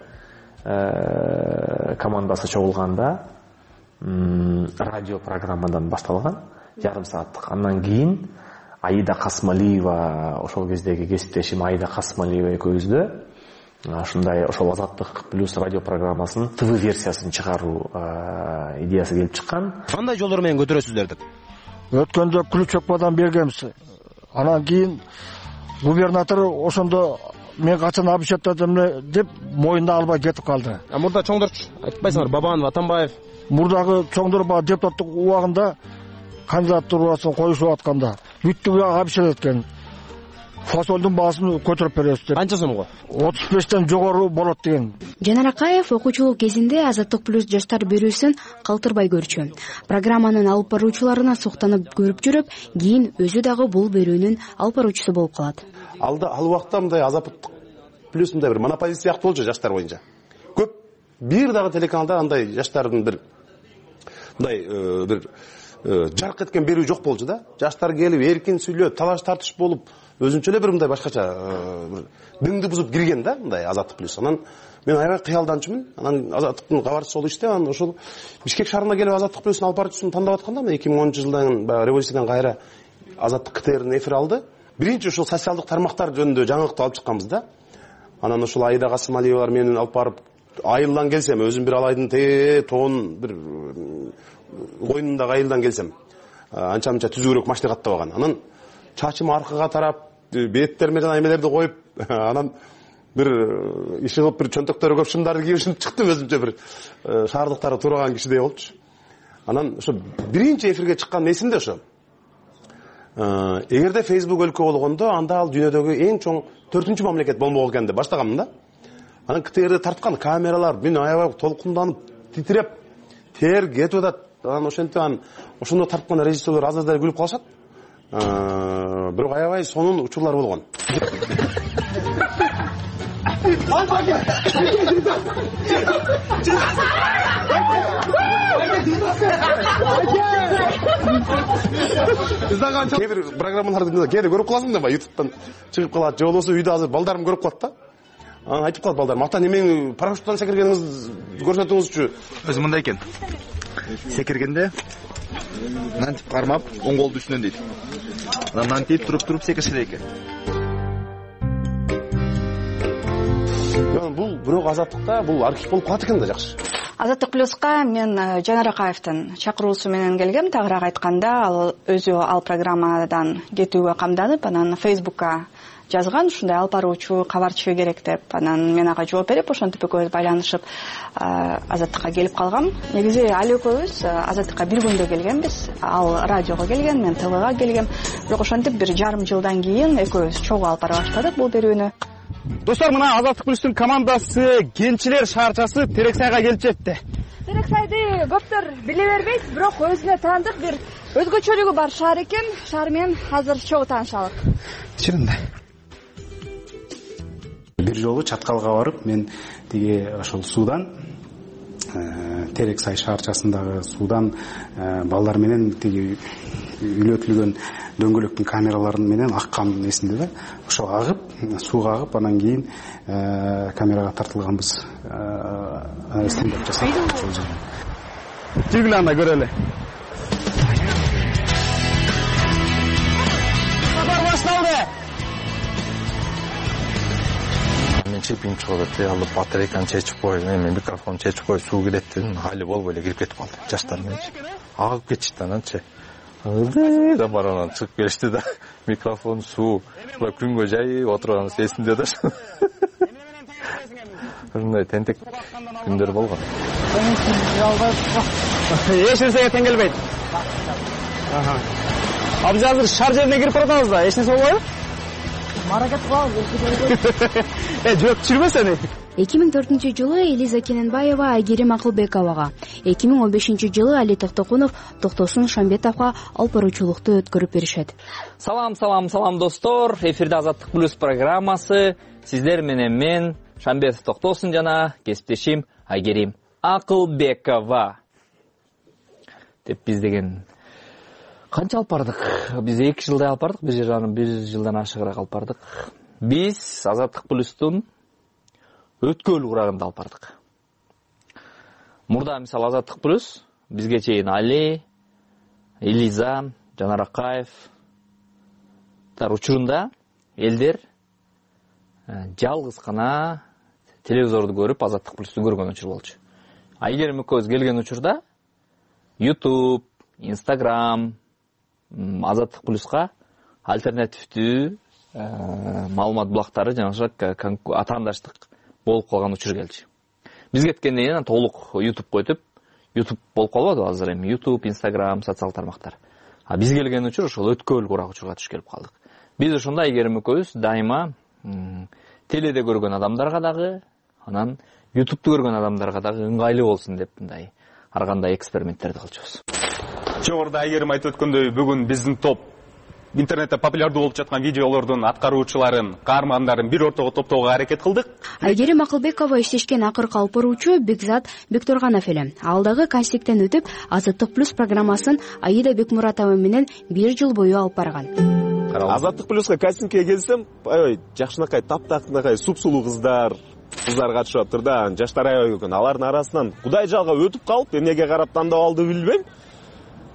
командасы чогулганда радио программадан башталган, жарым сааттык. Андан кийин Аида Касымалиева, ошол кездеги кесиптешим Аида Касымалиева экөөбүздө ушундай ошол Азаттык плюс радио программасынын ТВ версиясын чыгаруу идеясы келип чыккан. Кандай жолдор менен көтөрөсүздөр деп? Өткөндө ключокпадан бергенбиз. Анан кийин губернатор ошондо мен качан обещаттадым деп моюнда албай кетип калды. Мурда чоңдорчу айтпайсыңар, Бабанов, Атамбаев. Мурдагы чоңдор баа депутаттык убагында кандидатурасын коюшуп атканда бүттүгү обещать эткен. Фасолдун баасын көтөрүп беребиз деп. Канча сомго? 35тен жогору болот деген. Жанар Акаев окуучулук кезинде Азаттык плюс жаштар берүүсүн калтырбай көрчү. Программанын алып баруучуларына суктанып көрүп жүрүп, кийин өзү дагы бул берүүнүн алып баруучусу болуп калат. Ал убакта мындай Азаттык плюс мындай бир монополист сыяктуу болчу жаштар боюнча. Көп бир дагы телеканалда андай жаштардын бир мындай бир жарк эткен берүү жок болчу да. Жаштар келип эркин сүйлөп, талаш тартыш болуп, өзүнчө эле бир мындай башкача дыңды бузуп кирген да, мындай Азаттык плюс. Анан мен аябай кыялданчумун. Анан Азаттыктын кабарчысы болуп иштеп, анан ошол Бишкек шаарына келип Азаттык плюстун алып баруучусун тандап атканда 2010 жылдан революциядан кайра Азаттык КТРдин эфир алды. Биринчи ушул социалдык тармактар жөнүндө жаңылыкты алып чыкканбыз да. Анан ушул Аида Касымалиевалар менен алып барып айылдан келсем, өзүм бир Алайдын тоон бир койнундагы айылдан келсем, анча-мынча түзүүрөөк маштыгаттап алган. Анан чачым аркага тарап, беттериме жана эмелерди коюп, анан бир иши кылып, бир чөнтөктөрү көп шымдарды кийип чыктым, өзүмчө бир шаардыктары турган кишидей болчу. Анан ошо биринчи эфирге чыккан эсимде ошо. Эгерде Facebook өлкө болгондо, анда ал дүйнөдөгү эң чоң 4-чү мамлекет болмок экен деп баштаганмын да. Анан КТРди тарткан камералар мен аябай толкунданып, титиреп, тер кетип атат. Анан ошентип ошондо тарткан режиссерлер азырда күлүп калышат. Бирок аябай сонун учурлар болгон. Кээ бир программаларды кээде көрүп каласың да, YouTube'дан чыгып калат, же болбосо үйдө азыр балдарым көрүп калат да. Анан айтып калат балдарым, ата немең парашюттан секиргениңизди көрсөтүңүзчү. Өзү мындай экен. Секиргенде нантип кармап, оң колду үстүнөн дейт. Анан нантип туруп секирсе экен. Бул бирок Азаттыкта бул архив болуп калат экен да, жакшы. Азаттык плюска мен Жанар Акаевдин чакыруусу менен келгем. Тагыраак айтканда, ал өзү ал программадан кетүүгө камданып, анан Facebook'ка жазган, ушундай алып баруучу, кабарчы керек деп. Анан мен ага жооп берип, ошентип экөөбүз байланышып Азаттыкка келип калгам. Негизи ал экөөбүз Азаттыкка бир күндө келгенбиз. Ал радиого келген, мен ТВга келгем. Бирок ошентип бир жарым жылдан кийин экөөбүз чогуу алып бара баштадык бул берүүнү. Достор, мына Азаттык плюстун командасы Кенчилер шаарчасы Терексайга келип жетти. Терексайды көптөр биле бербейт, бирок өзүнө таандык бир өзгөчөлүгү бар шаар экен. Шаар менен азыр чогуу таанышалык. Чынында. Бир жолу Чаткалга барып, мен тиги ошол суудан Терексай шаарчасындагы суудан балдар менен тиги үйлөтүлгөн дөңгөлөктүн камераларын менен аккан эсимде да. Ошо агып, сууга агып, анан кийин камерага тартылганбыз. Стендап жасап ошол жерде. Жүргүлө анда көрөлү. Сапар башталды. Мен чепин чыгып кетти, алып батарейканы чечип коюп, мен микрофон чечип коюп, суу кирет дедим, хали болбой эле кирип кетип калды. Жаштар менен агып кетишти ананчы. Да баранан чыгып келишти да, микрофон, суу, күнгө жайып отурганыбыз эсимде да. Ушундай тентек күндөр болгон. Эч нерсеге тең келбейт. Биз азыр шаар жерине кирип баратабыз да, эч нерсе болбойбу? Маракет кылабыз. Жок, чүрбөсөне. 2004-жылы Элиза Кененбаева Айгерим Акылбековага, 2015-жылы Али Токтокунов Токтосун Шамбетовго алып баруучулукту өткөрүп беришет. Салам достор. Эфирде Азаттык плюс программасы. Сиздер менен мен Шамбетов Токтосун жана кесиптешим Айгерим Акылбекова. Деп биз деген канча алып бардык? Биз 2 жылдай алып бардык, бир жылдан ашыгыраак алып бардык. Биз Азаттык плюстун өткөл урагында алып бардык. Мурда мисалы Азаттык плюс бизге чейин Али, Элиза, Жанар Акаев учурунда элдер жалгыз гана телевизорду көрүп Азаттык плюсту көргөн учур болчу. Айгерим экөөбүз келген учурда YouTube, Instagram, Азаттык плюска альтернативдүү маалымат булактары жана атаандаштык болуп калган учур келчү. Биз кеткенден кийин толук YouTube койтуп, YouTube болуп калбады азыр эми YouTube, Instagram, социал тармактар. Биз келген учур ошол өткөл курак учурга туш келип калдык. Биз ошондо Айгерим экөөбүз дайыма теледе көргөн адамдарга дагы, анан YouTube'ду көргөн адамдарга дагы ыңгайлуу болсун деп мындай ар кандай эксперименттерди кылчубуз. Жогоруда Айгерим айтып өткөндөй, бүгүн биздин топ интернетте популярдуу болуп жаткан видеолордун аткаруучуларын, каармандарын бир ортого топтоого аракет кылдык. Айгерим Акылбекова иштешкен акыркы алып баруучу Бекзат Бекторганов эле. Ал дагы кастингден өтүп, Азаттык плюс программасын Аида Бекмуратова менен 1 жыл бою алып барган. Азаттык плюска кастингге келсем, аябай жакшынакай, таптакынакай, супсулуу кыздар катышып атыр да, жаштар аябай экен. Алардын арасынан Кудай жалга өтүп калып, эмнеге карап тандап алды билбейм.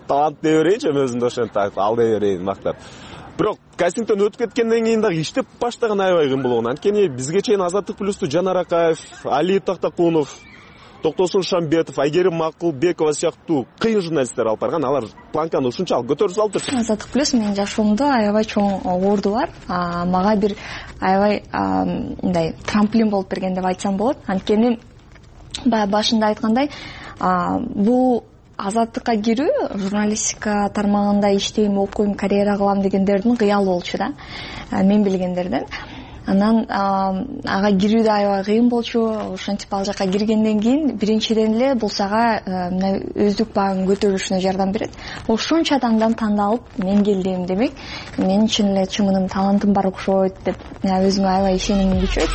талант дей берейинчи, эми өзүмдү ошентип ал дей берейин мактап. Бирок кастингден өтүп кеткенден кийин дагы иштеп баштаган аябай кыйын болгон. Анткени бизге чейин Азаттык плюсту Жанар Акаев, Али Тактакунов, Токтосун Шамбетов, Айгерим Макулбекова сыяктуу кыйын журналисттер алып барган. Алар планканы ушунчалык көтөрүп салып турчу. Азаттык плюс менин жашоомдо аябай чоң орду бар. Мага бир аябай мындай трамплин болуп берген деп айтсам болот. Анткени баягы башында айткандай, бул Азаттыкка кирүү, журналистика тармагында иштейм, окуйм, карьера кылам дегендердин кыялы болчу да. Мен билгендерден. Анан ага кирүү да аябай кыйын болчу. Ошентип ал жака киргенден кийин биринчиден эле бул сага өздүк багың көтөрүлүшүнө жардам берет. Ошончо адамдан тандалып мен келдим демек, менин чын эле чымыным, талантым бар окшойт деп өзүмө аябай ишенимим күчөйт.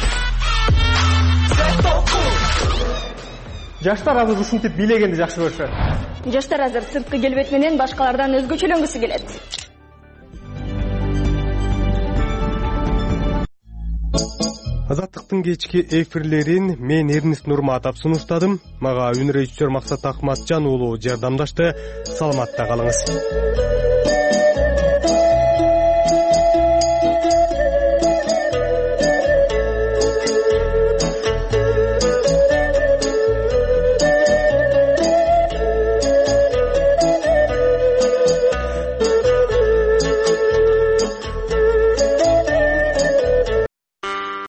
Жаштар азыр ушинтип бийлегенди жакшы көрүшөт. Жаштар азыр сырткы келбет менен башкалардан өзгөчөлөнгүсү келет. Азаттыктын кечки эфирлерин мен Эрнис Нурматов сунуштадым. Мага үн режиссер Максат Акматжан уулу жардамдашты. Саламатта калыңыз.